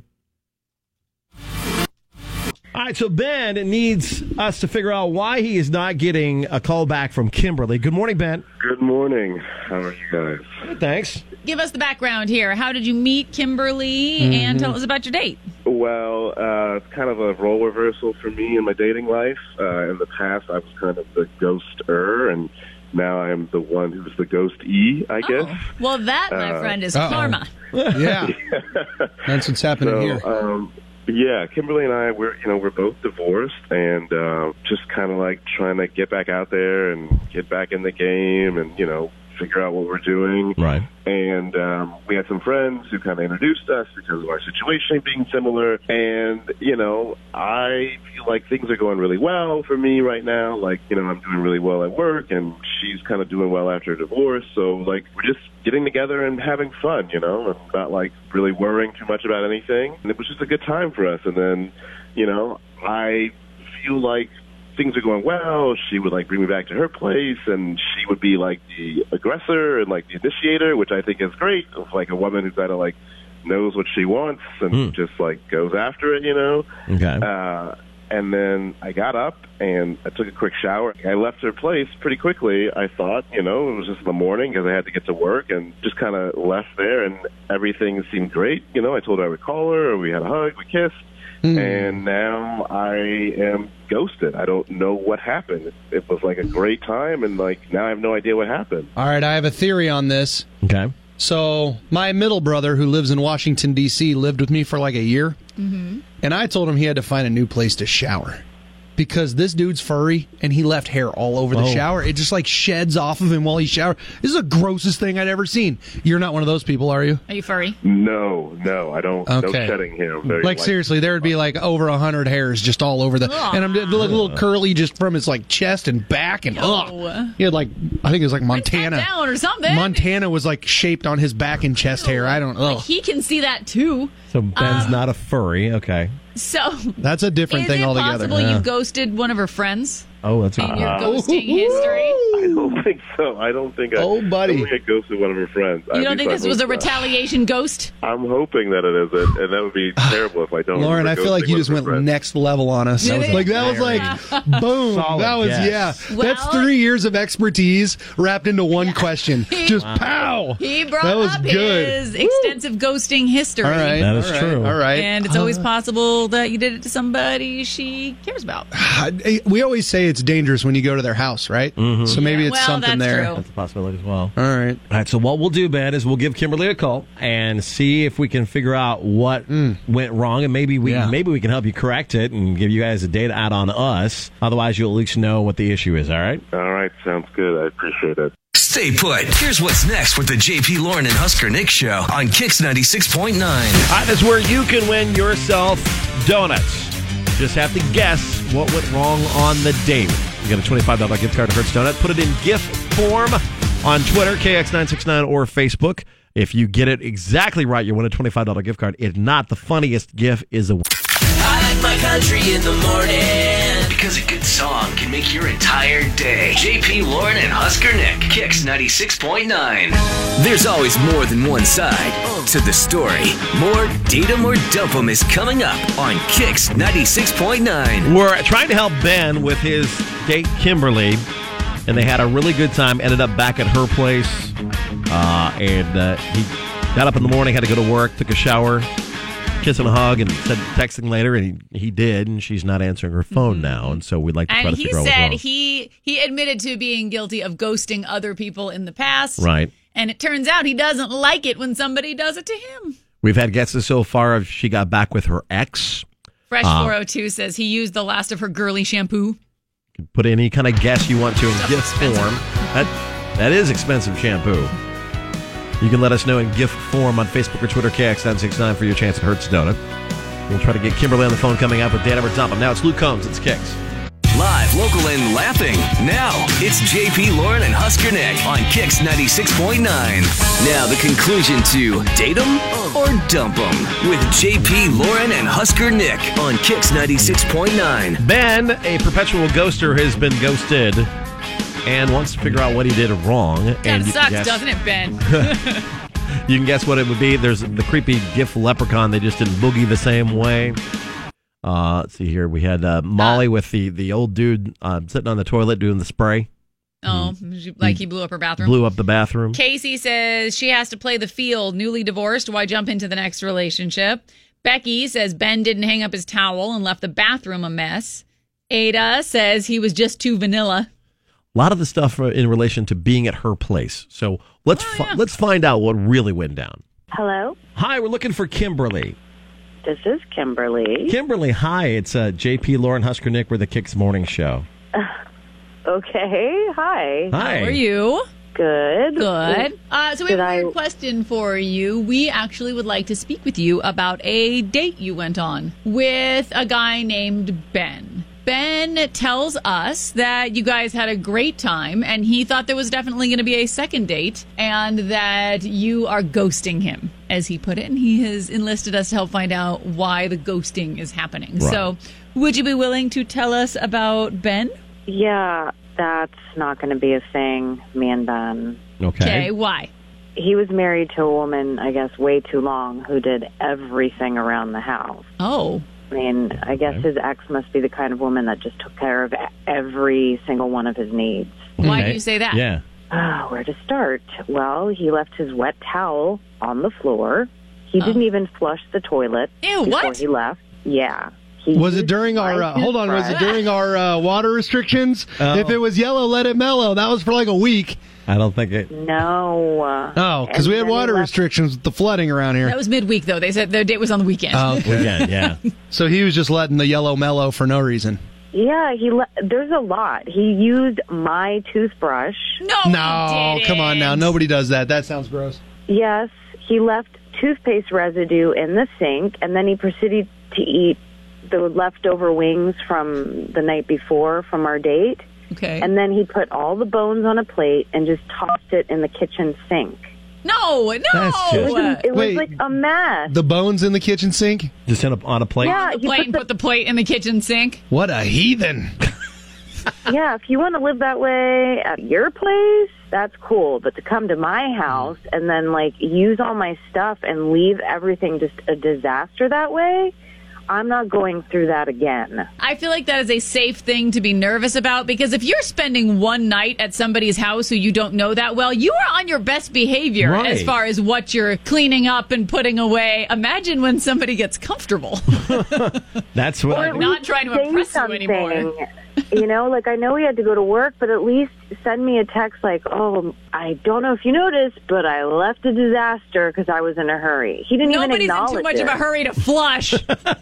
Speaker 6: All right, so Ben needs us to figure out why he is not getting a call back from Kimberly. Good morning, Ben.
Speaker 13: Good morning. How are you guys?
Speaker 6: Good, thanks.
Speaker 7: Give us the background here. How did you meet Kimberly?
Speaker 13: Mm-hmm.
Speaker 7: And tell us about your date.
Speaker 13: Well, uh, it's kind of a role reversal for me in my dating life. Uh, in the past, I was kind of the ghoster, and now I am the one who's the ghost-y, I guess.
Speaker 7: Oh. Well, that, my
Speaker 13: Uh,
Speaker 7: friend, is
Speaker 8: uh-oh.
Speaker 7: karma.
Speaker 8: Yeah, that's what's happening
Speaker 13: so,
Speaker 8: here.
Speaker 13: Um, yeah, Kimberly and I, we're you know we're both divorced, and uh, just kind of like trying to get back out there and get back in the game, and you know figure out what we're doing.
Speaker 6: Right.
Speaker 13: And um, we had some friends who kind of introduced us because of our situation being similar. And, you know, I feel like things are going really well for me right now. Like, you know, I'm doing really well at work, and she's kind of doing well after a divorce. So, like, we're just getting together and having fun, you know, and not, like, really worrying too much about anything. And it was just a good time for us. And then, you know, I feel like things are going well. She would like bring me back to her place, and she would be like the aggressor and like the initiator, which I think is great. Of like a woman who kind of like knows what she wants and
Speaker 6: Hmm.
Speaker 13: just like goes after it, you know.
Speaker 6: Okay.
Speaker 13: Uh, and then I got up and I took a quick shower. I left her place pretty quickly. I thought, you know, it was just in the morning because I had to get to work, and just kind of left there, and everything seemed great. You know, I told her I would call her, or we had a hug, we kissed. And now I am ghosted. I don't know what happened. It, it was like a great time, and like now I have no idea what happened.
Speaker 8: All right, I have a theory on this.
Speaker 6: Okay.
Speaker 8: So my middle brother, who lives in Washington, D C, lived with me for like a year.
Speaker 7: Mm-hmm.
Speaker 8: And I told him he had to find a new place to shower. because this dude's furry and he left hair all over the
Speaker 6: Oh.
Speaker 8: shower. It just like sheds off of him while he showers. This is the grossest thing I'd ever seen. You're not one of those people, are you?
Speaker 7: Are you furry?
Speaker 13: No, no, I don't. No
Speaker 8: Okay.
Speaker 13: shedding hair. I'm very
Speaker 8: Like
Speaker 13: light.
Speaker 8: seriously, there would be like over a hundred hairs just all over the,
Speaker 7: Ugh.
Speaker 8: and I'm a little curly just from his like chest and back and ugh.
Speaker 7: Yo.
Speaker 8: He had like I think it was like
Speaker 7: Cut
Speaker 8: Montana.
Speaker 7: down or something.
Speaker 8: Montana was like shaped on his back and chest hair. I don't. Ugh.
Speaker 7: He can see that too.
Speaker 6: So Ben's
Speaker 7: Um,
Speaker 6: not a furry. Okay.
Speaker 7: So
Speaker 8: That's a different
Speaker 7: is
Speaker 8: thing
Speaker 7: it
Speaker 8: altogether.
Speaker 7: possible
Speaker 6: Yeah.
Speaker 7: you ghosted one of her friends
Speaker 6: Oh, that's a
Speaker 7: in your
Speaker 13: Uh,
Speaker 7: ghosting history?
Speaker 13: I don't think so. I don't think I.
Speaker 8: Oh, buddy.
Speaker 13: I don't think I ghosted one of her friends.
Speaker 7: You
Speaker 13: At
Speaker 7: don't think
Speaker 13: least
Speaker 7: this was a
Speaker 13: I hope not.
Speaker 7: retaliation ghost?
Speaker 13: I'm hoping that it isn't, and that would be terrible if I don't.
Speaker 8: Lauren, I
Speaker 13: remember
Speaker 8: feel like
Speaker 13: ghosting
Speaker 8: you
Speaker 13: one
Speaker 8: just
Speaker 13: of her
Speaker 8: went
Speaker 13: friends.
Speaker 8: next level on us.
Speaker 7: That was
Speaker 8: like that was
Speaker 6: very
Speaker 8: like boom.
Speaker 6: solid
Speaker 8: That was
Speaker 6: guess.
Speaker 8: yeah.
Speaker 7: Well-
Speaker 8: That's three years of expertise wrapped into one question.
Speaker 7: He-
Speaker 8: Just pow.
Speaker 7: He brought
Speaker 8: That was
Speaker 7: up
Speaker 8: good.
Speaker 7: his extensive ghosting history.
Speaker 8: All right,
Speaker 6: That is
Speaker 8: all right,
Speaker 6: true.
Speaker 8: All right,
Speaker 7: And it's always possible that you did it to somebody she cares about.
Speaker 8: we always say it's dangerous when you go to their house, right?
Speaker 6: Mm-hmm.
Speaker 8: So maybe
Speaker 7: Yeah,
Speaker 8: it's
Speaker 7: well,
Speaker 8: something
Speaker 7: that's
Speaker 8: there.
Speaker 7: true.
Speaker 6: That's a possibility as well.
Speaker 8: All right.
Speaker 6: All right, so what we'll do, Ben, is we'll give Kimberly a call and see if we can figure out what went wrong, and maybe we
Speaker 8: Yeah.
Speaker 6: maybe we can help you correct it and give you guys a data out on us. Otherwise, you'll at least know what the issue is. All right.
Speaker 13: All right, sounds good. I appreciate it.
Speaker 1: Stay put. Here's what's next with the J P. Lauren and Husker Nick show on Kix ninety-six point nine.
Speaker 6: All right, that's where you can win yourself donuts. Just have to guess what went wrong on the date. You get a twenty-five dollars gift card to Hertz Donut. Put it in gift form on Twitter, K X nine six nine, or Facebook. If you get it exactly right, you win a twenty-five dollars gift card. If not, the funniest gift is a...
Speaker 14: I like my country in the morning.
Speaker 1: Because a good song can make your entire day. J P. Lauren and Husker Nick. Kix ninety-six point nine. There's always more than one side to the story. More Date 'em or Dump 'em is coming up on Kix ninety-six point nine.
Speaker 6: We're trying to help Ben with his date, Kimberly, and they had a really good time. Ended up back at her place, uh, and uh, he got up in the morning, had to go to work, took a shower, kiss and a hug, and said texting later, and he, he did, and she's not answering her phone now, and so we'd like to try
Speaker 7: And
Speaker 6: to
Speaker 7: he
Speaker 6: figure out what's
Speaker 7: said
Speaker 6: wrong.
Speaker 7: he he admitted to being guilty of ghosting other people in the past.
Speaker 6: Right.
Speaker 7: And it turns out he doesn't like it when somebody does it to him.
Speaker 6: We've had guesses so far of she got back with her ex.
Speaker 7: Fresh
Speaker 6: Uh,
Speaker 7: four oh two says he used the last of her girly shampoo.
Speaker 6: Put any kind of guess you want to in gift form. That that is expensive shampoo. You can let us know in gift form on Facebook or Twitter, K X nine six nine, for your chance at Hertz Donut. We'll try to get Kimberly on the phone coming up with Date 'em or Dump 'em. Now it's Luke Combs. It's Kicks.
Speaker 1: Live, local, and laughing. Now, it's J P. Lauren and Husker Nick on Kix ninety-six point nine. Now, the conclusion to Date 'em or Dump 'em with J P. Lauren and Husker Nick on Kix ninety-six point nine.
Speaker 6: Ben, a perpetual ghoster, has been ghosted and wants to figure out what he did wrong.
Speaker 7: Kind
Speaker 6: and
Speaker 7: of
Speaker 6: you
Speaker 7: sucks,
Speaker 6: guess-
Speaker 7: doesn't it, Ben?
Speaker 6: You can guess what it would be. There's the creepy GIF leprechaun. They just didn't boogie the same way. Uh, let's see here. We had uh, Molly with the, the old dude uh, sitting on the toilet doing the spray.
Speaker 7: Oh, like he blew up her bathroom.
Speaker 6: Blew up the bathroom.
Speaker 7: Casey says she has to play the field, newly divorced. Why jump into the next relationship? Becky says Ben didn't hang up his towel and left the bathroom a mess. Ada says he was just too vanilla.
Speaker 6: A lot of the stuff in relation to being at her place. So let's
Speaker 7: Oh,
Speaker 6: fi-
Speaker 7: yeah.
Speaker 6: let's find out what really went down.
Speaker 15: Hello,
Speaker 6: Hi, we're looking for Kimberly.
Speaker 15: this is Kimberly.
Speaker 6: Kimberly, hi. It's uh, J P. Lauren Husker Nick. We're the Kicks Morning Show.
Speaker 15: Okay, hi.
Speaker 6: Hi.
Speaker 7: How are you?
Speaker 15: Good.
Speaker 7: Good. Uh, so we have
Speaker 15: Did
Speaker 7: a
Speaker 15: I-
Speaker 7: weird question for you. We actually would like to speak with you about a date you went on with a guy named Ben. Ben tells us that you guys had a great time and he thought there was definitely going to be a second date and that you are ghosting him, as he put it. And he has enlisted us to help find out why the ghosting is happening.
Speaker 6: Right.
Speaker 7: So would you be willing to tell us about Ben?
Speaker 15: Yeah, that's not going to be a thing, me and Ben.
Speaker 6: Okay.
Speaker 7: Okay, why?
Speaker 15: He was married to a woman, I guess, way too long who did everything around the house.
Speaker 7: Oh.
Speaker 15: I mean, I guess his ex must be the kind of woman that just took care of e- every single one of his needs.
Speaker 7: Why
Speaker 6: Okay.
Speaker 7: do you say that?
Speaker 6: Yeah.
Speaker 15: Oh, where to start? Well, he left his wet towel on the floor. He
Speaker 7: Oh.
Speaker 15: didn't even flush the toilet
Speaker 7: Ew,
Speaker 15: before
Speaker 7: what?
Speaker 15: he left. Yeah. He
Speaker 8: Was it
Speaker 15: used
Speaker 8: during our,
Speaker 15: my
Speaker 8: uh, hold on, was it
Speaker 15: toothbrush.
Speaker 8: during our uh, water restrictions?
Speaker 6: Oh.
Speaker 8: If it was yellow, let it mellow. That was for like a week.
Speaker 6: I don't think it.
Speaker 15: No.
Speaker 8: Oh, because
Speaker 15: And
Speaker 8: we had
Speaker 15: then he
Speaker 8: water
Speaker 15: left-
Speaker 8: restrictions with the flooding around here.
Speaker 7: That was midweek, though. They said their date was on the weekend.
Speaker 8: Oh, okay.
Speaker 6: Yeah, yeah.
Speaker 8: So he was just letting the yellow mellow for no reason.
Speaker 15: Yeah, he. Le- there's a lot. He used my toothbrush.
Speaker 7: No,
Speaker 8: No, come on now. Nobody does that. That sounds gross.
Speaker 15: Yes, he left toothpaste residue in the sink, and then he proceeded to eat the leftover wings from the night before from our date.
Speaker 7: Okay.
Speaker 15: And then he put all the bones on a plate and just tossed it in the kitchen sink.
Speaker 7: No, no.
Speaker 6: That's just-
Speaker 15: It was, it was
Speaker 8: Wait.
Speaker 15: like a mess.
Speaker 8: The bones in the kitchen sink?
Speaker 6: Just in a, on a plate?
Speaker 15: Yeah,
Speaker 7: The
Speaker 15: he
Speaker 7: plate
Speaker 15: put
Speaker 7: and
Speaker 15: the-
Speaker 7: put the plate in the kitchen sink.
Speaker 8: What a heathen.
Speaker 15: Yeah, if you want to live that way at your place, that's cool. But to come to my house and then, like, use all my stuff and leave everything just a disaster that way, I'm not going through that again.
Speaker 7: I feel like that is a safe thing to be nervous about because if you're spending one night at somebody's house who you don't know that well, you are on your best behavior
Speaker 6: Right.
Speaker 7: as far as what you're cleaning up and putting away. Imagine when somebody gets comfortable.
Speaker 6: That's what
Speaker 15: Or
Speaker 6: I
Speaker 15: at
Speaker 6: do.
Speaker 7: Not
Speaker 15: least
Speaker 7: trying to
Speaker 15: say
Speaker 7: impress you
Speaker 15: something.
Speaker 7: anymore.
Speaker 15: You know, like, I know he had to go to work, but at least send me a text like, oh, I don't know if you noticed, but I left a disaster because I was in a hurry. He didn't
Speaker 7: Nobody's
Speaker 15: even
Speaker 7: in
Speaker 15: acknowledge
Speaker 7: too much
Speaker 15: it.
Speaker 7: of a hurry to flush.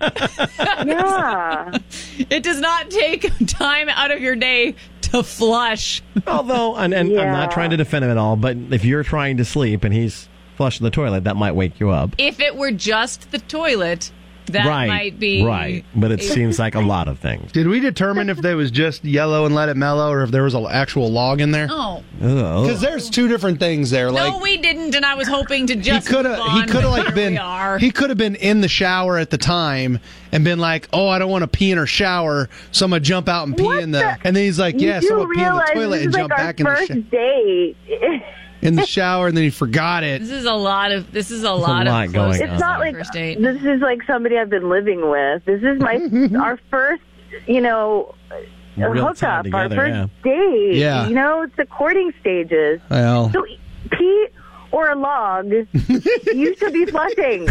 Speaker 15: Yeah.
Speaker 7: It does not take time out of your day to flush.
Speaker 6: Although, and, and I'm
Speaker 15: Yeah.
Speaker 6: not trying to defend him at all, but if you're trying to sleep and he's flushing the toilet, that might wake you up.
Speaker 7: If it were just the toilet, that
Speaker 6: right,
Speaker 7: might be
Speaker 6: right. But it seems like a lot of things.
Speaker 8: Did we determine if there was just yellow and let it mellow or if there was an actual log in there?
Speaker 7: Oh.
Speaker 8: Because there's two different things there.
Speaker 7: No,
Speaker 8: Like
Speaker 7: we didn't, and I was hoping to
Speaker 8: he
Speaker 7: just
Speaker 8: could
Speaker 7: move
Speaker 8: have he
Speaker 7: on
Speaker 8: could have
Speaker 7: with
Speaker 8: like
Speaker 7: where
Speaker 8: been
Speaker 7: we are.
Speaker 8: he could have been in the shower at the time and been like, oh, I don't want to pee in her shower, so I'm gonna jump out and pee
Speaker 15: What
Speaker 8: in the,
Speaker 15: the-
Speaker 8: and then he's like,
Speaker 15: You
Speaker 8: yeah,
Speaker 15: do
Speaker 8: so I'm gonna pee in the
Speaker 15: realize
Speaker 8: toilet
Speaker 15: this
Speaker 8: and
Speaker 15: is
Speaker 8: jump
Speaker 15: like our
Speaker 8: back in the,
Speaker 15: first
Speaker 8: sh-
Speaker 15: date.
Speaker 8: in the shower, and then he forgot it.
Speaker 7: This is a lot of. This is a
Speaker 6: a
Speaker 7: lot,
Speaker 6: lot
Speaker 7: of.
Speaker 6: going
Speaker 7: closeness
Speaker 6: on.
Speaker 15: It's not
Speaker 7: on
Speaker 15: like
Speaker 7: first date.
Speaker 15: this is like somebody I've been living with. This is my our first, you know,
Speaker 6: Real time
Speaker 15: hookup, our
Speaker 6: together,
Speaker 15: first
Speaker 6: yeah.
Speaker 15: date.
Speaker 8: Yeah.
Speaker 15: You know, it's the courting stages.
Speaker 8: Well,
Speaker 15: So pee or a log, you should be flushing.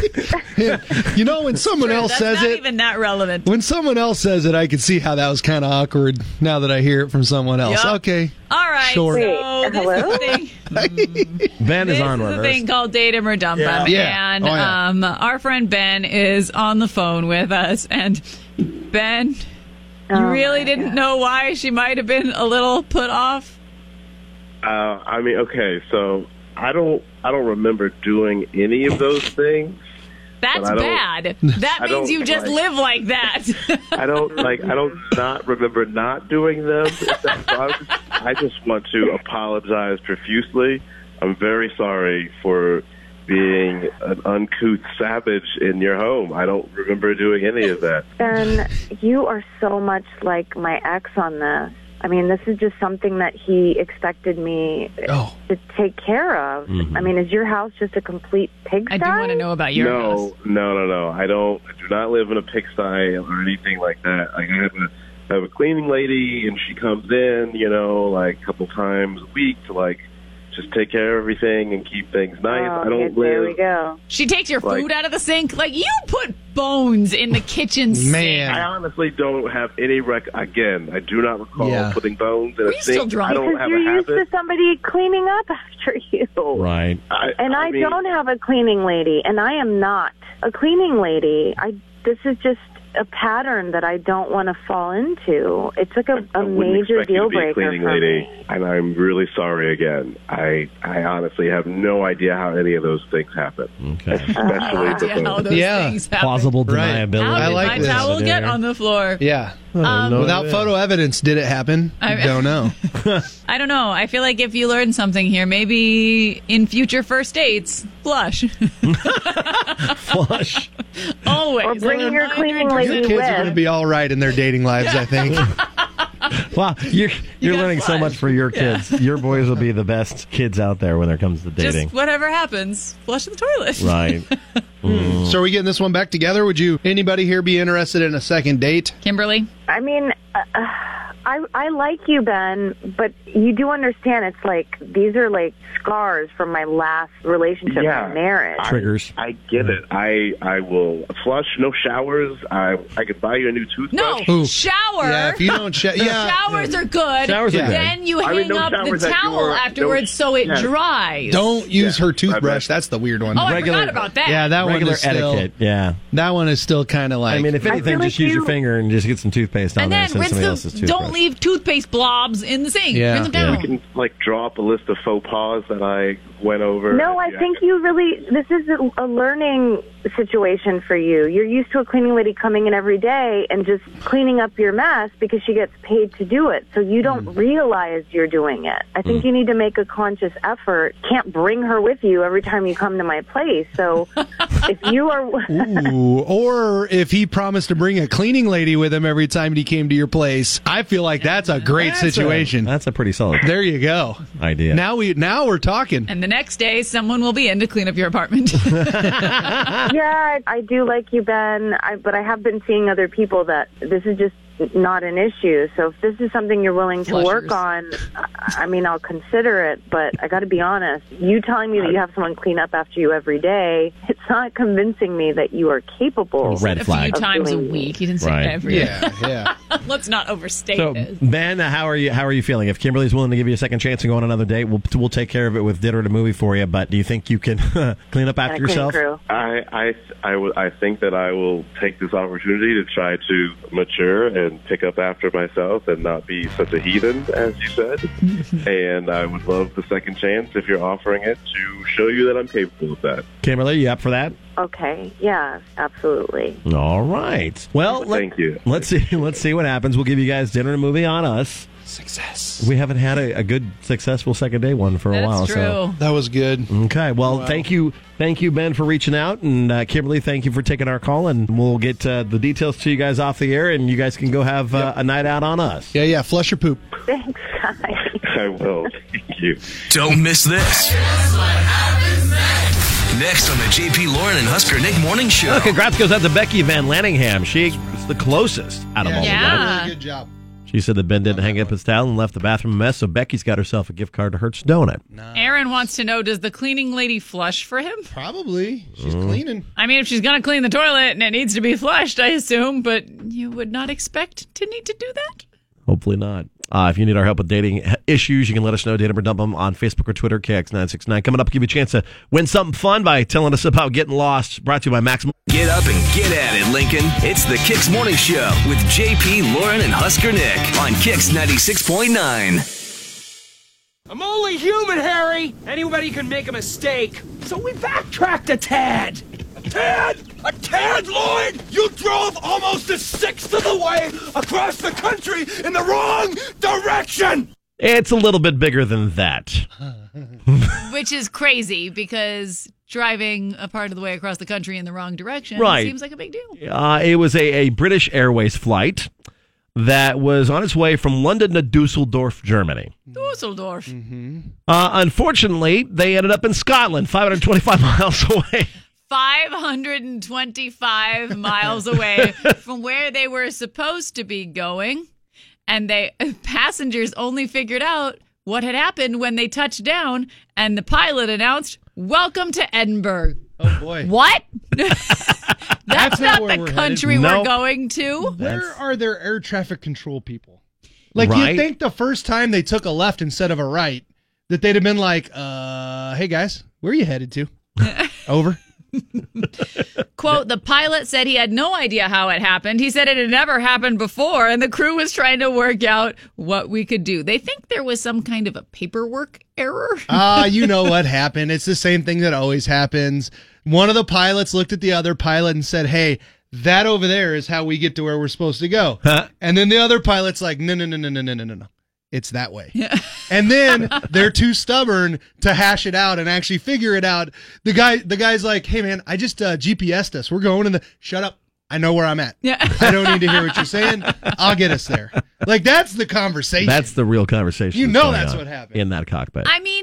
Speaker 8: you know, when someone
Speaker 7: Sure,
Speaker 8: else
Speaker 7: that's
Speaker 8: says
Speaker 7: not
Speaker 8: it,
Speaker 7: even that relevant.
Speaker 8: when someone else says it, I can see how that was kind of awkward. Now that I hear it from someone else,
Speaker 7: Yup.
Speaker 8: okay.
Speaker 7: All right,
Speaker 8: Sure.
Speaker 7: so
Speaker 15: Wait,
Speaker 7: this
Speaker 15: hello?
Speaker 7: is a thing.
Speaker 6: Ben
Speaker 7: This
Speaker 6: is on
Speaker 7: is
Speaker 6: with
Speaker 7: a
Speaker 6: us.
Speaker 7: thing called Date 'Em or Dump 'Em.
Speaker 8: Yeah. Yeah.
Speaker 7: And
Speaker 8: Oh, yeah.
Speaker 7: um, our friend Ben is on the phone with us. And Ben, you
Speaker 15: Oh,
Speaker 7: really
Speaker 15: my
Speaker 7: didn't
Speaker 15: God.
Speaker 7: know why she might have been a little put off?
Speaker 13: Uh, I mean, okay, so I don't, I don't remember doing any of those things.
Speaker 7: That's
Speaker 13: But I don't-
Speaker 7: bad. That
Speaker 13: I
Speaker 7: means
Speaker 13: don't
Speaker 7: you just
Speaker 13: like-
Speaker 7: live like that.
Speaker 13: I don't like. I don't not remember not doing them. So I, was, I just want to apologize profusely. I'm very sorry for being an uncouth savage in your home. I don't remember doing any of that.
Speaker 15: Ben, you are so much like my ex on this. I mean, this is just something that he expected me
Speaker 8: Oh.
Speaker 15: to take care of.
Speaker 6: Mhm.
Speaker 15: I mean, is your house just a complete pigsty?
Speaker 7: I do want to know about your
Speaker 13: no,
Speaker 7: house.
Speaker 13: no, no, no. I don't. I do not live in a pigsty or anything like that. Like, I have a, I have a cleaning lady, and she comes in, you know, like a couple times a week to like just take care of everything and keep things nice.
Speaker 15: Oh,
Speaker 13: I don't
Speaker 15: yeah,
Speaker 13: live.
Speaker 15: there we go.
Speaker 7: She takes your
Speaker 13: Like-
Speaker 7: food out of the sink. Like, you put bones in the kitchen sink.
Speaker 8: Man.
Speaker 13: I honestly don't have any rec. Again, I do not recall
Speaker 8: Yeah.
Speaker 13: putting bones in
Speaker 7: Were
Speaker 13: a
Speaker 7: you
Speaker 13: sink.
Speaker 7: still drunk?
Speaker 13: I don't
Speaker 15: Because
Speaker 13: have
Speaker 15: you're
Speaker 13: a
Speaker 15: used
Speaker 13: habit.
Speaker 15: to somebody cleaning up after you.
Speaker 6: Right.
Speaker 13: I,
Speaker 15: And I,
Speaker 13: mean,
Speaker 15: don't have a cleaning lady, and I am not a cleaning lady. I this is just a pattern that I don't want to fall into. It's like a,
Speaker 13: I
Speaker 15: a
Speaker 13: wouldn't
Speaker 15: major
Speaker 13: expect you
Speaker 15: deal
Speaker 13: to be a
Speaker 15: breaker
Speaker 13: cleaning
Speaker 15: for
Speaker 13: lady,
Speaker 15: me.
Speaker 13: and I'm really sorry again. I I honestly have no idea how any of those things happen.
Speaker 6: Okay.
Speaker 13: Especially
Speaker 7: Oh,
Speaker 13: the
Speaker 7: yeah, how
Speaker 13: bones.
Speaker 7: those
Speaker 8: Yeah.
Speaker 7: things happen.
Speaker 6: Plausible
Speaker 8: Right.
Speaker 6: deniability.
Speaker 7: How
Speaker 8: I
Speaker 7: did
Speaker 8: like
Speaker 7: my
Speaker 8: this.
Speaker 7: towel get on the floor?
Speaker 8: Yeah.
Speaker 7: Um,
Speaker 6: No
Speaker 8: Without
Speaker 6: idea.
Speaker 8: photo evidence, did it happen?
Speaker 7: I-
Speaker 8: don't know.
Speaker 7: I don't know. I feel like if you learn something here, maybe in future first dates, blush.
Speaker 6: Flush.
Speaker 7: Always.
Speaker 15: Or bring
Speaker 7: A
Speaker 15: your
Speaker 7: reminder
Speaker 15: cleaning
Speaker 7: to-
Speaker 15: lady
Speaker 8: Your kids are going to be all right in their dating lives, I think.
Speaker 6: Wow, you're you're
Speaker 7: gotta
Speaker 6: learning so
Speaker 7: flush.
Speaker 6: much for your kids. Your boys will be the best kids out there when it comes to dating.
Speaker 7: Just whatever happens, flush the toilet.
Speaker 6: Right. Mm.
Speaker 8: So are we getting this one back together? Would you, anybody here be interested in a second date?
Speaker 7: Kimberly?
Speaker 15: I mean, uh, I I like you, Ben, but you do understand it's like these are like scars from my last relationship
Speaker 13: Yeah.
Speaker 15: and marriage.
Speaker 6: Triggers.
Speaker 13: I get it. I I will flush, no showers. I I could buy you a new toothbrush.
Speaker 7: No,
Speaker 8: Ooh.
Speaker 7: shower.
Speaker 8: Yeah, if you don't sh- yeah.
Speaker 7: Showers are good.
Speaker 6: Showers are good.
Speaker 7: Then you
Speaker 13: I
Speaker 7: hang
Speaker 13: mean, no
Speaker 7: up the
Speaker 13: showers at
Speaker 7: towel
Speaker 13: your-
Speaker 7: afterwards
Speaker 13: no-
Speaker 7: so it
Speaker 13: yeah.
Speaker 7: dries.
Speaker 8: Don't use
Speaker 13: Yeah.
Speaker 8: her toothbrush.
Speaker 13: I-
Speaker 8: That's the weird one.
Speaker 7: Oh, I
Speaker 6: Regular-
Speaker 7: forgot about that.
Speaker 8: yeah, that
Speaker 6: Regular
Speaker 8: one is still,
Speaker 6: etiquette. Yeah.
Speaker 8: That one is still kind of like.
Speaker 6: I mean, if
Speaker 15: I
Speaker 6: anything,
Speaker 15: feel
Speaker 6: just
Speaker 15: like
Speaker 6: use your
Speaker 15: you-
Speaker 6: finger and just get some toothpaste on
Speaker 7: and
Speaker 6: there
Speaker 7: then
Speaker 6: instead of
Speaker 7: rinse
Speaker 6: somebody
Speaker 7: the.
Speaker 6: else's toothbrush.
Speaker 7: Don't leave toothpaste blobs in the sink.
Speaker 8: Yeah.
Speaker 7: Rinse them
Speaker 8: Yeah.
Speaker 7: down.
Speaker 13: You can like draw up a list of faux pas that I went over.
Speaker 15: No, I
Speaker 13: Yeah.
Speaker 15: think you really, this is a, a learning situation for you. You're used to a cleaning lady coming in every day and just cleaning up your mess because she gets paid to do it. So you don't
Speaker 6: Mm.
Speaker 15: realize you're doing it. I think you need to make a conscious effort. Can't bring her with you every time you come to my place. So if you are...
Speaker 8: Ooh, or if he promised to bring a cleaning lady with him every time he came to your place, I feel like that's a great
Speaker 6: That's a-
Speaker 8: situation.
Speaker 6: that's a pretty solid
Speaker 8: there you go.
Speaker 6: idea.
Speaker 8: Now we now we're talking.
Speaker 7: And the next day, someone will be in to clean up your apartment.
Speaker 15: Yeah, I, I do like you, Ben, I, but I have been seeing other people that this is just not an issue. So if this is something you're willing to work
Speaker 7: Flushers.
Speaker 15: on, I I mean, I'll consider it, but I got to be honest. You telling me that you have someone clean up after you every day, it's not convincing me that you are capable.
Speaker 6: Red
Speaker 7: a
Speaker 6: flag.
Speaker 7: few times a
Speaker 15: doing-
Speaker 7: week. He didn't say
Speaker 6: Right.
Speaker 7: every.
Speaker 8: Yeah, yeah.
Speaker 7: Let's not overstate
Speaker 6: So,
Speaker 7: it.
Speaker 6: Ben, how are you? How are you feeling? If Kimberly's willing to give you a second chance and go on another date, we'll we'll take care of it with dinner and a movie for you. But do you think you can clean up after
Speaker 15: And a clean
Speaker 6: yourself?
Speaker 15: crew.
Speaker 13: I I I would I think that I will take this opportunity to try to mature and pick up after myself and not be such a heathen, as you said. And I would love the second chance if you're offering it to show you that I'm capable of that.
Speaker 6: Kimberly, you up for that?
Speaker 15: Okay, yeah, absolutely.
Speaker 6: All right. Well, let,
Speaker 13: Thank you.
Speaker 6: Let's see. Let's see what happens. We'll give you guys dinner and a movie on us.
Speaker 8: Success.
Speaker 6: We haven't had a, a good, successful second day one for a
Speaker 7: That's
Speaker 6: while.
Speaker 7: true.
Speaker 6: So
Speaker 8: That was good.
Speaker 6: okay. Well,
Speaker 8: Wow.
Speaker 6: thank you, thank you, Ben, for reaching out, and uh, Kimberly, thank you for taking our call, and we'll get uh, the details to you guys off the air, and you guys can go have uh, a night out on us.
Speaker 8: Yeah, yeah. Flush your poop.
Speaker 15: Thanks, guys.
Speaker 13: I will. Thank you.
Speaker 1: Don't miss this. Next on the J P. Lauren and Husker Nick Morning Show.
Speaker 6: Oh, congrats goes out to Becky Van Lanningham. She was the closest out of all of
Speaker 7: Yeah.
Speaker 6: that.
Speaker 8: Really good job.
Speaker 6: She said that Ben didn't hang up his towel and left the bathroom a mess, so Becky's got herself a gift card to Hertz Donut.
Speaker 7: Aaron wants to know, does the cleaning lady flush for him?
Speaker 8: Probably. She's
Speaker 6: Mm.
Speaker 8: cleaning.
Speaker 7: I mean, if she's going to clean the toilet and it needs to be flushed, I assume, but you would not expect to need to do that?
Speaker 6: Hopefully not. Uh, if you need our help with dating issues, you can let us know. Date 'em or dump 'em on Facebook or Twitter, K X nine six nine. Coming up, give you a chance to win something fun by telling us about getting lost. Brought to you by Maximum.
Speaker 1: Get up and get at it, Lincoln. It's the Kicks Morning Show with J P, Lauren, and Husker Nick on Kicks ninety-six point nine.
Speaker 12: I'm only human, Harry. Anybody can make a mistake. So we backtracked a tad. A tad? A tad, Lloyd? You drove almost a sixth of the way across the country in the wrong direction.
Speaker 6: It's a little bit bigger than that.
Speaker 7: Which is crazy because driving a part of the way across the country in the wrong direction
Speaker 6: Right.
Speaker 7: seems like a big deal.
Speaker 6: Uh, it was a, a British Airways flight that was on its way from London to Dusseldorf, Germany.
Speaker 7: Dusseldorf.
Speaker 6: Uh, unfortunately, they ended up in Scotland, five hundred twenty-five miles away.
Speaker 7: five hundred twenty-five miles away from where they were supposed to be going. And they passengers only figured out what had happened when they touched down and the pilot announced, "Welcome to Edinburgh."
Speaker 8: Oh, boy.
Speaker 7: What? That's,
Speaker 8: That's not
Speaker 7: not,
Speaker 8: where
Speaker 7: the
Speaker 8: we're
Speaker 7: country
Speaker 6: headed.
Speaker 7: we're
Speaker 6: Nope.
Speaker 7: going to.
Speaker 8: Where are their air traffic control people? Like,
Speaker 6: Right.
Speaker 8: you'd think the first time they took a left instead of a right, that they'd have been like, uh, hey, guys, where are you headed to? Over.
Speaker 7: Quote, the pilot said he had no idea how it happened. He said it had never happened before, and the crew was trying to work out what we could do. They think there was some kind of a paperwork error.
Speaker 8: Ah, you know what happened. It's the same thing that always happens. One of the pilots looked at the other pilot and said, hey, that over there is how we get to where we're supposed to go.
Speaker 6: Huh?
Speaker 8: And then the other pilot's like, no, no, no, no, no, no, no, no, no. It's that way. And then they're too stubborn to hash it out and actually figure it out. The guy, the guy's like, hey, man, I just uh, G P S'd us. We're going in the, shut up. I know where I'm at.
Speaker 7: Yeah.
Speaker 8: I don't need to hear what you're saying. I'll get us there. Like, that's the conversation.
Speaker 6: That's the real conversation.
Speaker 8: You
Speaker 6: that's
Speaker 8: know
Speaker 6: going
Speaker 8: that's
Speaker 6: on
Speaker 8: what happened.
Speaker 6: in that cockpit.
Speaker 7: I mean, yeah,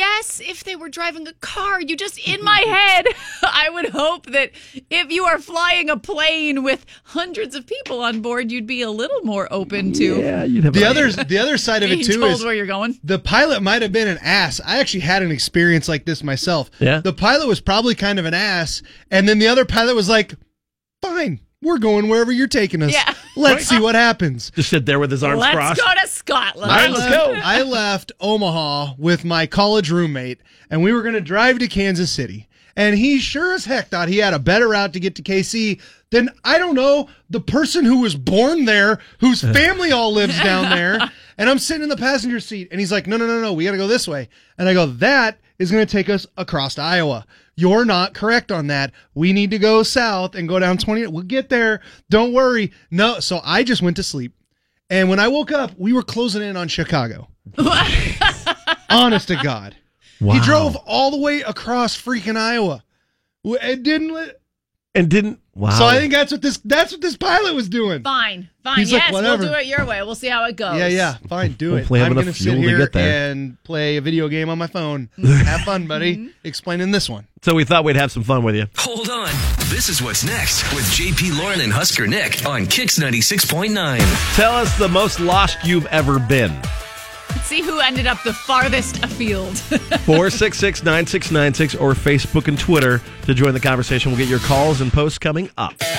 Speaker 7: yes, if they were driving a car. You just, in my head, I would hope that if you are flying a plane with hundreds of people on board, you'd be a little more open to.
Speaker 6: Yeah, you'd have
Speaker 8: the
Speaker 6: a-
Speaker 8: other the other side of it
Speaker 7: being
Speaker 8: too
Speaker 7: told
Speaker 8: is
Speaker 7: where you're going.
Speaker 8: the pilot might have been an ass. I actually had an experience like this myself.
Speaker 6: Yeah.
Speaker 8: The pilot was probably kind of an ass, and then the other pilot was like, "Fine, we're going wherever you're taking us.
Speaker 7: Yeah.
Speaker 8: Let's see what happens."
Speaker 6: Just sit there with his arms
Speaker 7: Let's
Speaker 6: crossed.
Speaker 7: go to Scotland.
Speaker 6: All right,
Speaker 8: I
Speaker 6: let's
Speaker 8: left,
Speaker 6: go.
Speaker 8: I left Omaha with my college roommate, and we were going to drive to Kansas City. And he sure as heck thought he had a better route to get to K C than, I don't know, the person who was born there, whose family all lives down there. And I'm sitting in the passenger seat, and he's like, no, no, no, no, we got to go this way. And I go, that is going to take us across to Iowa. You're not correct on that. We need to go south and go down twenty. We'll get there. Don't worry. No. So I just went to sleep. And when I woke up, we were closing in on Chicago. Honest to God.
Speaker 6: Wow.
Speaker 8: He drove all the way across freaking Iowa. It didn't let,
Speaker 6: And didn't. Wow.
Speaker 8: So I think that's what this that's what this pilot was doing.
Speaker 7: Fine, fine.
Speaker 8: He's like,
Speaker 7: yes, we'll
Speaker 8: whatever.
Speaker 7: do it your way. We'll see how it goes.
Speaker 8: Yeah, yeah, fine, do
Speaker 6: Hopefully
Speaker 8: it.
Speaker 6: have
Speaker 8: I'm
Speaker 6: enough
Speaker 8: going to
Speaker 6: fuel
Speaker 8: sit
Speaker 6: to
Speaker 8: here
Speaker 6: get there.
Speaker 8: and play a video game on my phone. Have fun, buddy. Explaining this one.
Speaker 6: So we thought we'd have some fun with you.
Speaker 1: Hold on. This is what's next with J P Lauren and Husker Nick on Kix ninety-six point nine.
Speaker 6: Tell us the most lost you've ever been.
Speaker 7: Let's see who ended up the farthest afield.
Speaker 6: four six six, nine six nine six or Facebook and Twitter to join the conversation. We'll get your calls and posts coming up.
Speaker 11: J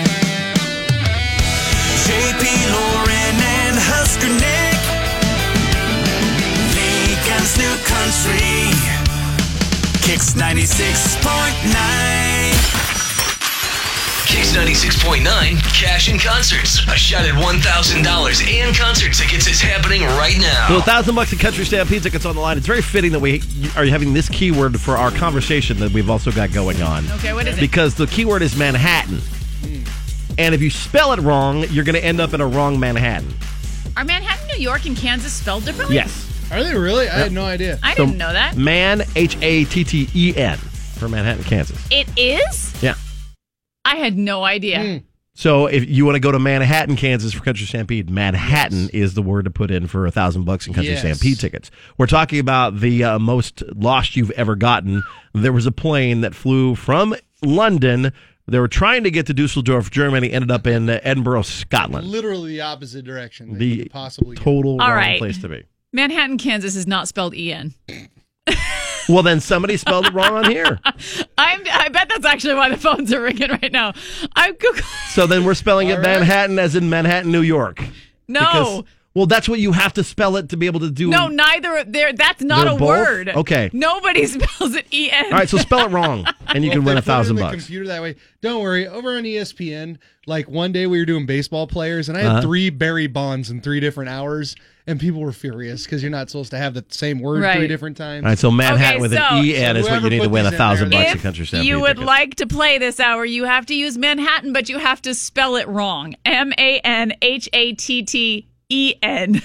Speaker 11: P Lauren and Husker Nick. Lincoln's New Country. Kix ninety-six point nine.
Speaker 1: Kix ninety-six point nine, Cash in Concerts. A shot at one thousand dollars and concert tickets is happening right now.
Speaker 6: So a thousand bucks of Country Stampede tickets on the line. It's very fitting that we are having this keyword for our conversation that we've also got going on.
Speaker 7: Okay, what is it?
Speaker 6: Because the keyword is Manhattan. And if you spell it wrong, you're going to end up in a wrong Manhattan.
Speaker 7: Are Manhattan, New York, and Kansas spelled differently?
Speaker 6: Yes.
Speaker 8: Are they really? I had no idea.
Speaker 7: I
Speaker 6: So
Speaker 7: didn't know that.
Speaker 6: Man, H A T T E N for Manhattan, Kansas.
Speaker 7: It is?
Speaker 6: Yeah.
Speaker 7: I had no idea.
Speaker 6: So if you want to go to Manhattan, Kansas for Country Stampede, Manhattan yes. is the word to put in for a thousand bucks in Country
Speaker 8: yes.
Speaker 6: Stampede tickets. We're talking about the uh, most lost you've ever gotten. There was a plane that flew from London. They were trying to get to Dusseldorf, Germany, ended up in uh, Edinburgh, Scotland.
Speaker 8: Literally the opposite direction. That
Speaker 6: The
Speaker 8: you could possibly
Speaker 6: total
Speaker 7: All
Speaker 6: wrong
Speaker 7: right.
Speaker 6: place to be.
Speaker 7: Manhattan, Kansas is not spelled E N.
Speaker 6: Well, then somebody spelled it wrong on here.
Speaker 7: I'm, I bet that's actually why the phones are ringing right now. I'm Googling.
Speaker 6: So then we're spelling it
Speaker 8: All right.
Speaker 6: Manhattan as in Manhattan, New York.
Speaker 7: No.
Speaker 6: Because, well, that's what you have to spell it to be able to do.
Speaker 7: No, neither. There. That's not
Speaker 6: They're
Speaker 7: a
Speaker 6: both?
Speaker 7: word.
Speaker 6: Okay.
Speaker 7: Nobody spells it E N.
Speaker 6: All right, so spell it wrong, and you
Speaker 8: Well,
Speaker 6: can
Speaker 8: if
Speaker 6: win
Speaker 8: they
Speaker 6: a
Speaker 8: put it in
Speaker 6: thousand
Speaker 8: the
Speaker 6: bucks.
Speaker 8: Computer that way. Don't worry. Over on E S P N, like one day we were doing baseball players, and I had
Speaker 6: Uh-huh.
Speaker 8: three Barry Bonds in three different hours, and people were furious because you're not supposed to have the same word
Speaker 7: Right.
Speaker 8: three different times.
Speaker 6: All right, so Manhattan
Speaker 7: Okay,
Speaker 6: with
Speaker 7: so-
Speaker 6: an E N
Speaker 8: So
Speaker 6: is what you
Speaker 8: whoever
Speaker 6: need to
Speaker 8: put
Speaker 6: win a
Speaker 8: these in
Speaker 6: thousand
Speaker 8: there-
Speaker 6: bucks in
Speaker 7: If
Speaker 6: Country Stampede
Speaker 7: you would
Speaker 6: tickets.
Speaker 7: like to play this hour, you have to use Manhattan, but you have to spell it wrong. M A N H A T T E N.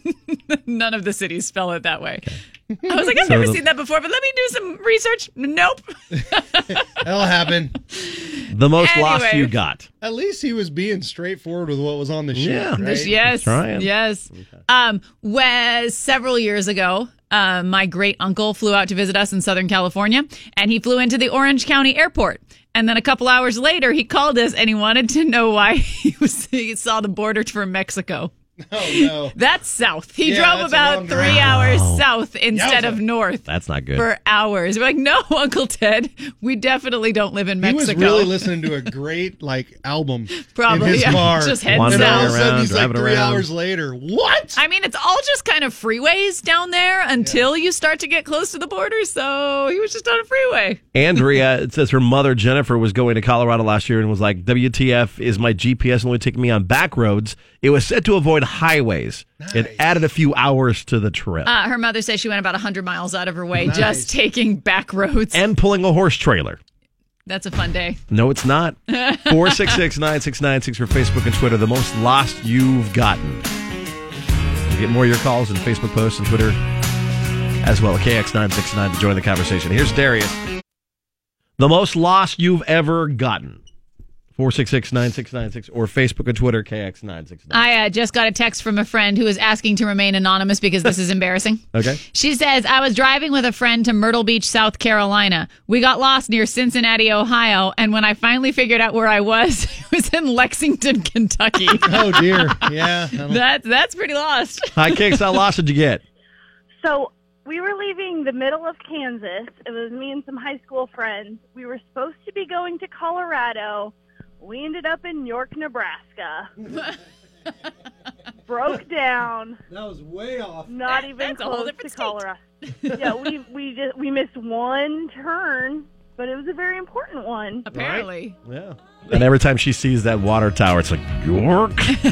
Speaker 7: None of the cities spell it that way. I was like, I've
Speaker 6: So
Speaker 7: never
Speaker 6: the-
Speaker 7: seen that before, but let me do some research. Nope.
Speaker 8: That'll happen.
Speaker 6: The most lost
Speaker 7: Anyway.
Speaker 6: you got.
Speaker 8: At least he was being straightforward with what was on the sheet.
Speaker 6: Yeah.
Speaker 8: right?
Speaker 7: This- yes,
Speaker 6: Trying.
Speaker 7: yes. Um, was several years ago, uh, my great uncle flew out to visit us in Southern California, and he flew into the Orange County Airport. And then a couple hours later, he called us and he wanted to know why he was he saw the border for Mexico.
Speaker 8: Oh, no.
Speaker 7: That's south. He
Speaker 8: Yeah,
Speaker 7: drove
Speaker 8: that's a
Speaker 7: about
Speaker 8: long
Speaker 7: three
Speaker 8: drive.
Speaker 7: hours
Speaker 6: Wow.
Speaker 7: south instead
Speaker 8: Yowza.
Speaker 7: of north
Speaker 6: That's not good.
Speaker 7: for hours. We're like, no, Uncle Ted, we definitely don't live in
Speaker 8: He
Speaker 7: Mexico.
Speaker 8: was really listening to a great like album
Speaker 7: Probably,
Speaker 8: in his
Speaker 7: yeah.
Speaker 8: car.
Speaker 7: Just heading
Speaker 8: and then all of a
Speaker 6: south.
Speaker 8: sudden he's like
Speaker 6: Driving
Speaker 8: three
Speaker 6: around.
Speaker 8: hours later. What?
Speaker 7: I mean, it's all just kind of freeways down there until you start to get close to the border. So he was just on a freeway.
Speaker 6: Andrea, it says her mother, Jennifer, was going to Colorado last year and was like, W T F is my G P S only taking me on back roads. It was set to avoid highways. It
Speaker 8: Nice.
Speaker 6: added a few hours to the trip.
Speaker 7: Uh, her mother says she went about one hundred miles out of her way
Speaker 8: Nice.
Speaker 7: just taking back roads.
Speaker 6: and pulling a horse trailer.
Speaker 7: That's a fun day.
Speaker 6: No, it's not. four six six, nine six nine six for Facebook and Twitter. The most lost you've gotten. You get more of your calls and Facebook posts and Twitter as well. K X nine six nine to join the conversation. Here's Darius. The most lost you've ever gotten. four six six, nine six nine six or Facebook and Twitter, K X nine six nine.
Speaker 7: I uh, just got a text from a friend who is asking to remain anonymous because this is embarrassing.
Speaker 6: Okay.
Speaker 7: She says, I was driving with a friend to Myrtle Beach, South Carolina. We got lost near Cincinnati, Ohio, and when I finally figured out where I was, it was in Lexington, Kentucky.
Speaker 8: Oh, dear. Yeah.
Speaker 7: That, that's pretty lost.
Speaker 6: Hi, Kix. How lost did you get?
Speaker 16: So we were leaving the middle of Kansas. It was me and some high school friends. We were supposed to be going to Colorado. We ended up in York, Nebraska. Broke down.
Speaker 8: That was way off.
Speaker 16: Not
Speaker 7: That-
Speaker 16: even
Speaker 7: that's a whole
Speaker 16: close to
Speaker 7: different state.
Speaker 16: Colorado. Yeah, we we just we missed one turn, but it was a very important one.
Speaker 7: Apparently.
Speaker 6: Yeah. And every time she sees that water tower, it's like, York.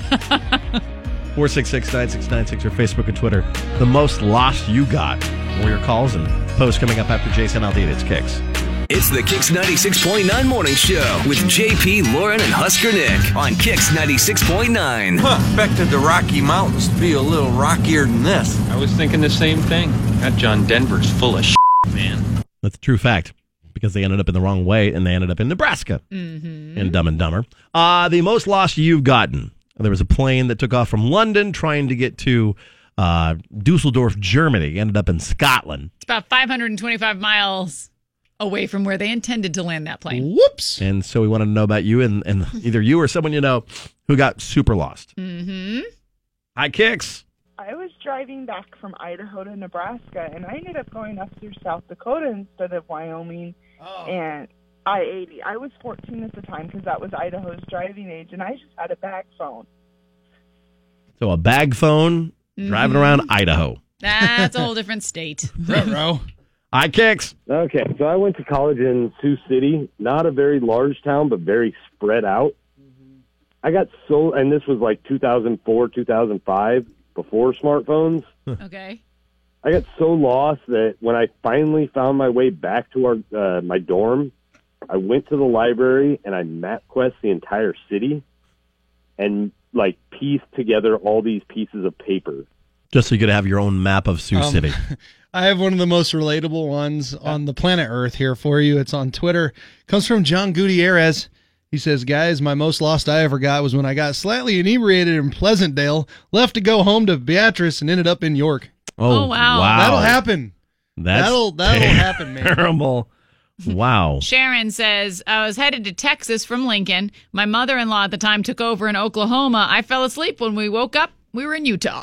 Speaker 6: four six six, nine six nine six or Facebook and Twitter. The most lost you got. More your calls and posts coming up after Jason Aldean. It's Kix.
Speaker 1: It's the Kix ninety-six point nine Morning Show with J P, Lauren, and Husker Nick on Kix ninety-six point nine.
Speaker 11: Huh, expected the Rocky Mountains to be a little rockier than this.
Speaker 3: I was thinking the same thing. That John Denver's full of shit, man.
Speaker 6: That's a true fact because they ended up in the wrong way and they ended up in Nebraska
Speaker 7: Mm-hmm.
Speaker 6: in Dumb and Dumber. Uh, the most lost you've gotten. There was a plane that took off from London trying to get to uh, Dusseldorf, Germany. Ended up in Scotland.
Speaker 7: It's about five hundred twenty-five miles away from where they intended to land that plane.
Speaker 8: Whoops.
Speaker 6: And so we wanted to know about you and, and either you or someone you know who got super lost.
Speaker 7: Mm-hmm.
Speaker 6: Hi, Kix.
Speaker 17: I was driving back from Idaho to Nebraska, and I ended up going up through South Dakota instead of Wyoming and I eighty. I was fourteen at the time because that was Idaho's driving age, and I just had a bag phone.
Speaker 6: So a bag phone driving around Idaho.
Speaker 7: That's a whole different state.
Speaker 6: Ruh-roh. Hi, Kix.
Speaker 18: Okay, so I went to college in Sioux City, not a very large town, but very spread out. I got so, and this was like two thousand four, two thousand five, before smartphones.
Speaker 7: Okay.
Speaker 18: I got so lost that when I finally found my way back to our uh, my dorm, I went to the library and I MapQuest the entire city and like pieced together all these pieces of paper.
Speaker 6: Just so you could have your own map of Sioux
Speaker 8: Um,
Speaker 6: City.
Speaker 8: I have one of the most relatable ones on the planet Earth here for you. It's on Twitter. Comes from John Gutierrez. He says, guys, my most lost I ever got was when I got slightly inebriated in Pleasantdale, left to go home to Beatrice, and ended up in York.
Speaker 6: Oh,
Speaker 7: Oh, wow.
Speaker 6: wow.
Speaker 8: That'll happen.
Speaker 6: That's
Speaker 8: that'll that'll happen, man.
Speaker 6: terrible. Wow.
Speaker 7: Sharon says, I was headed to Texas from Lincoln. My mother-in-law at the time took over in Oklahoma. I fell asleep when we woke up. We were in Utah.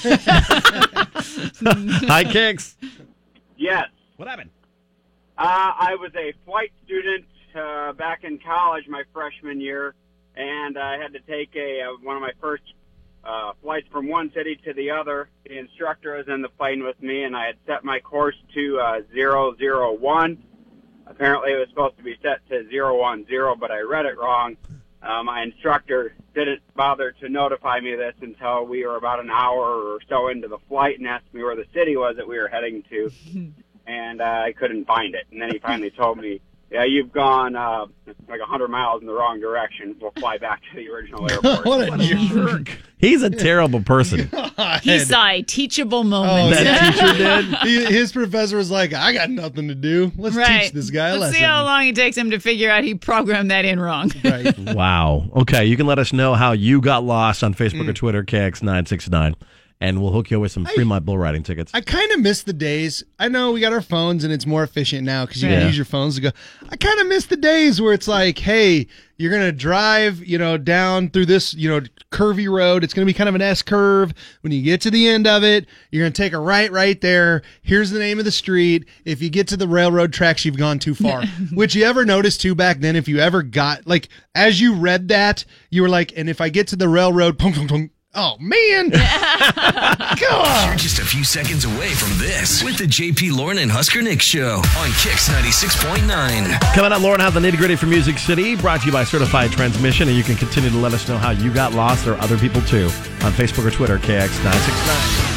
Speaker 6: Hi, Kix.
Speaker 19: Yes.
Speaker 6: What happened?
Speaker 19: Uh, I was a flight student uh, back in college my freshman year, and I had to take a uh, one of my first uh, flights from one city to the other. The instructor was in the plane with me, and I had set my course to uh, zero zero one. Apparently, it was supposed to be set to zero one zero, but I read it wrong. Uh, my instructor didn't bother to notify me of this until we were about an hour or so into the flight and asked me where the city was that we were heading to, and uh, I couldn't find it. And then he finally told me, yeah, you've gone uh, like one hundred miles in the wrong direction. We'll fly back to the original airport.
Speaker 8: What a jerk.
Speaker 6: He's a terrible person.
Speaker 7: He saw a teachable
Speaker 8: Oh,
Speaker 7: moment.
Speaker 8: that teacher did. He, his professor was like, I got nothing to do. Let's
Speaker 7: Right.
Speaker 8: teach this guy a
Speaker 7: Let's
Speaker 8: lesson.
Speaker 7: see how long it takes him to figure out he programmed that in wrong.
Speaker 8: Right.
Speaker 6: Wow. Okay, you can let us know how you got lost on Facebook or Twitter, K X nine six nine, and we'll hook you with some Fremont bull riding tickets.
Speaker 8: I kind of miss the days. I know we got our phones and it's more efficient now because you
Speaker 6: Yeah.
Speaker 8: can use your phones to go. I kind of miss the days where it's like, hey, you're going to drive, you know, down through this, you know, curvy road. It's going to be kind of an S curve. When you get to the end of it, you're going to take a right right there. Here's the name of the street. If you get to the railroad tracks, you've gone too far. Which you ever noticed too back then, if you ever got, like, as you read that, you were like, and if I get to the railroad, pum, pum, pum, oh, man.
Speaker 1: You're just a few seconds away from this with the J P, Lauren, and Husker Nick Show on Kix ninety-six point nine.
Speaker 6: Coming up, Lauren, have the nitty gritty for Music City, brought to you by Certified Transmission, and you can continue to let us know how you got lost or other people too on Facebook or Twitter, K X nine six nine.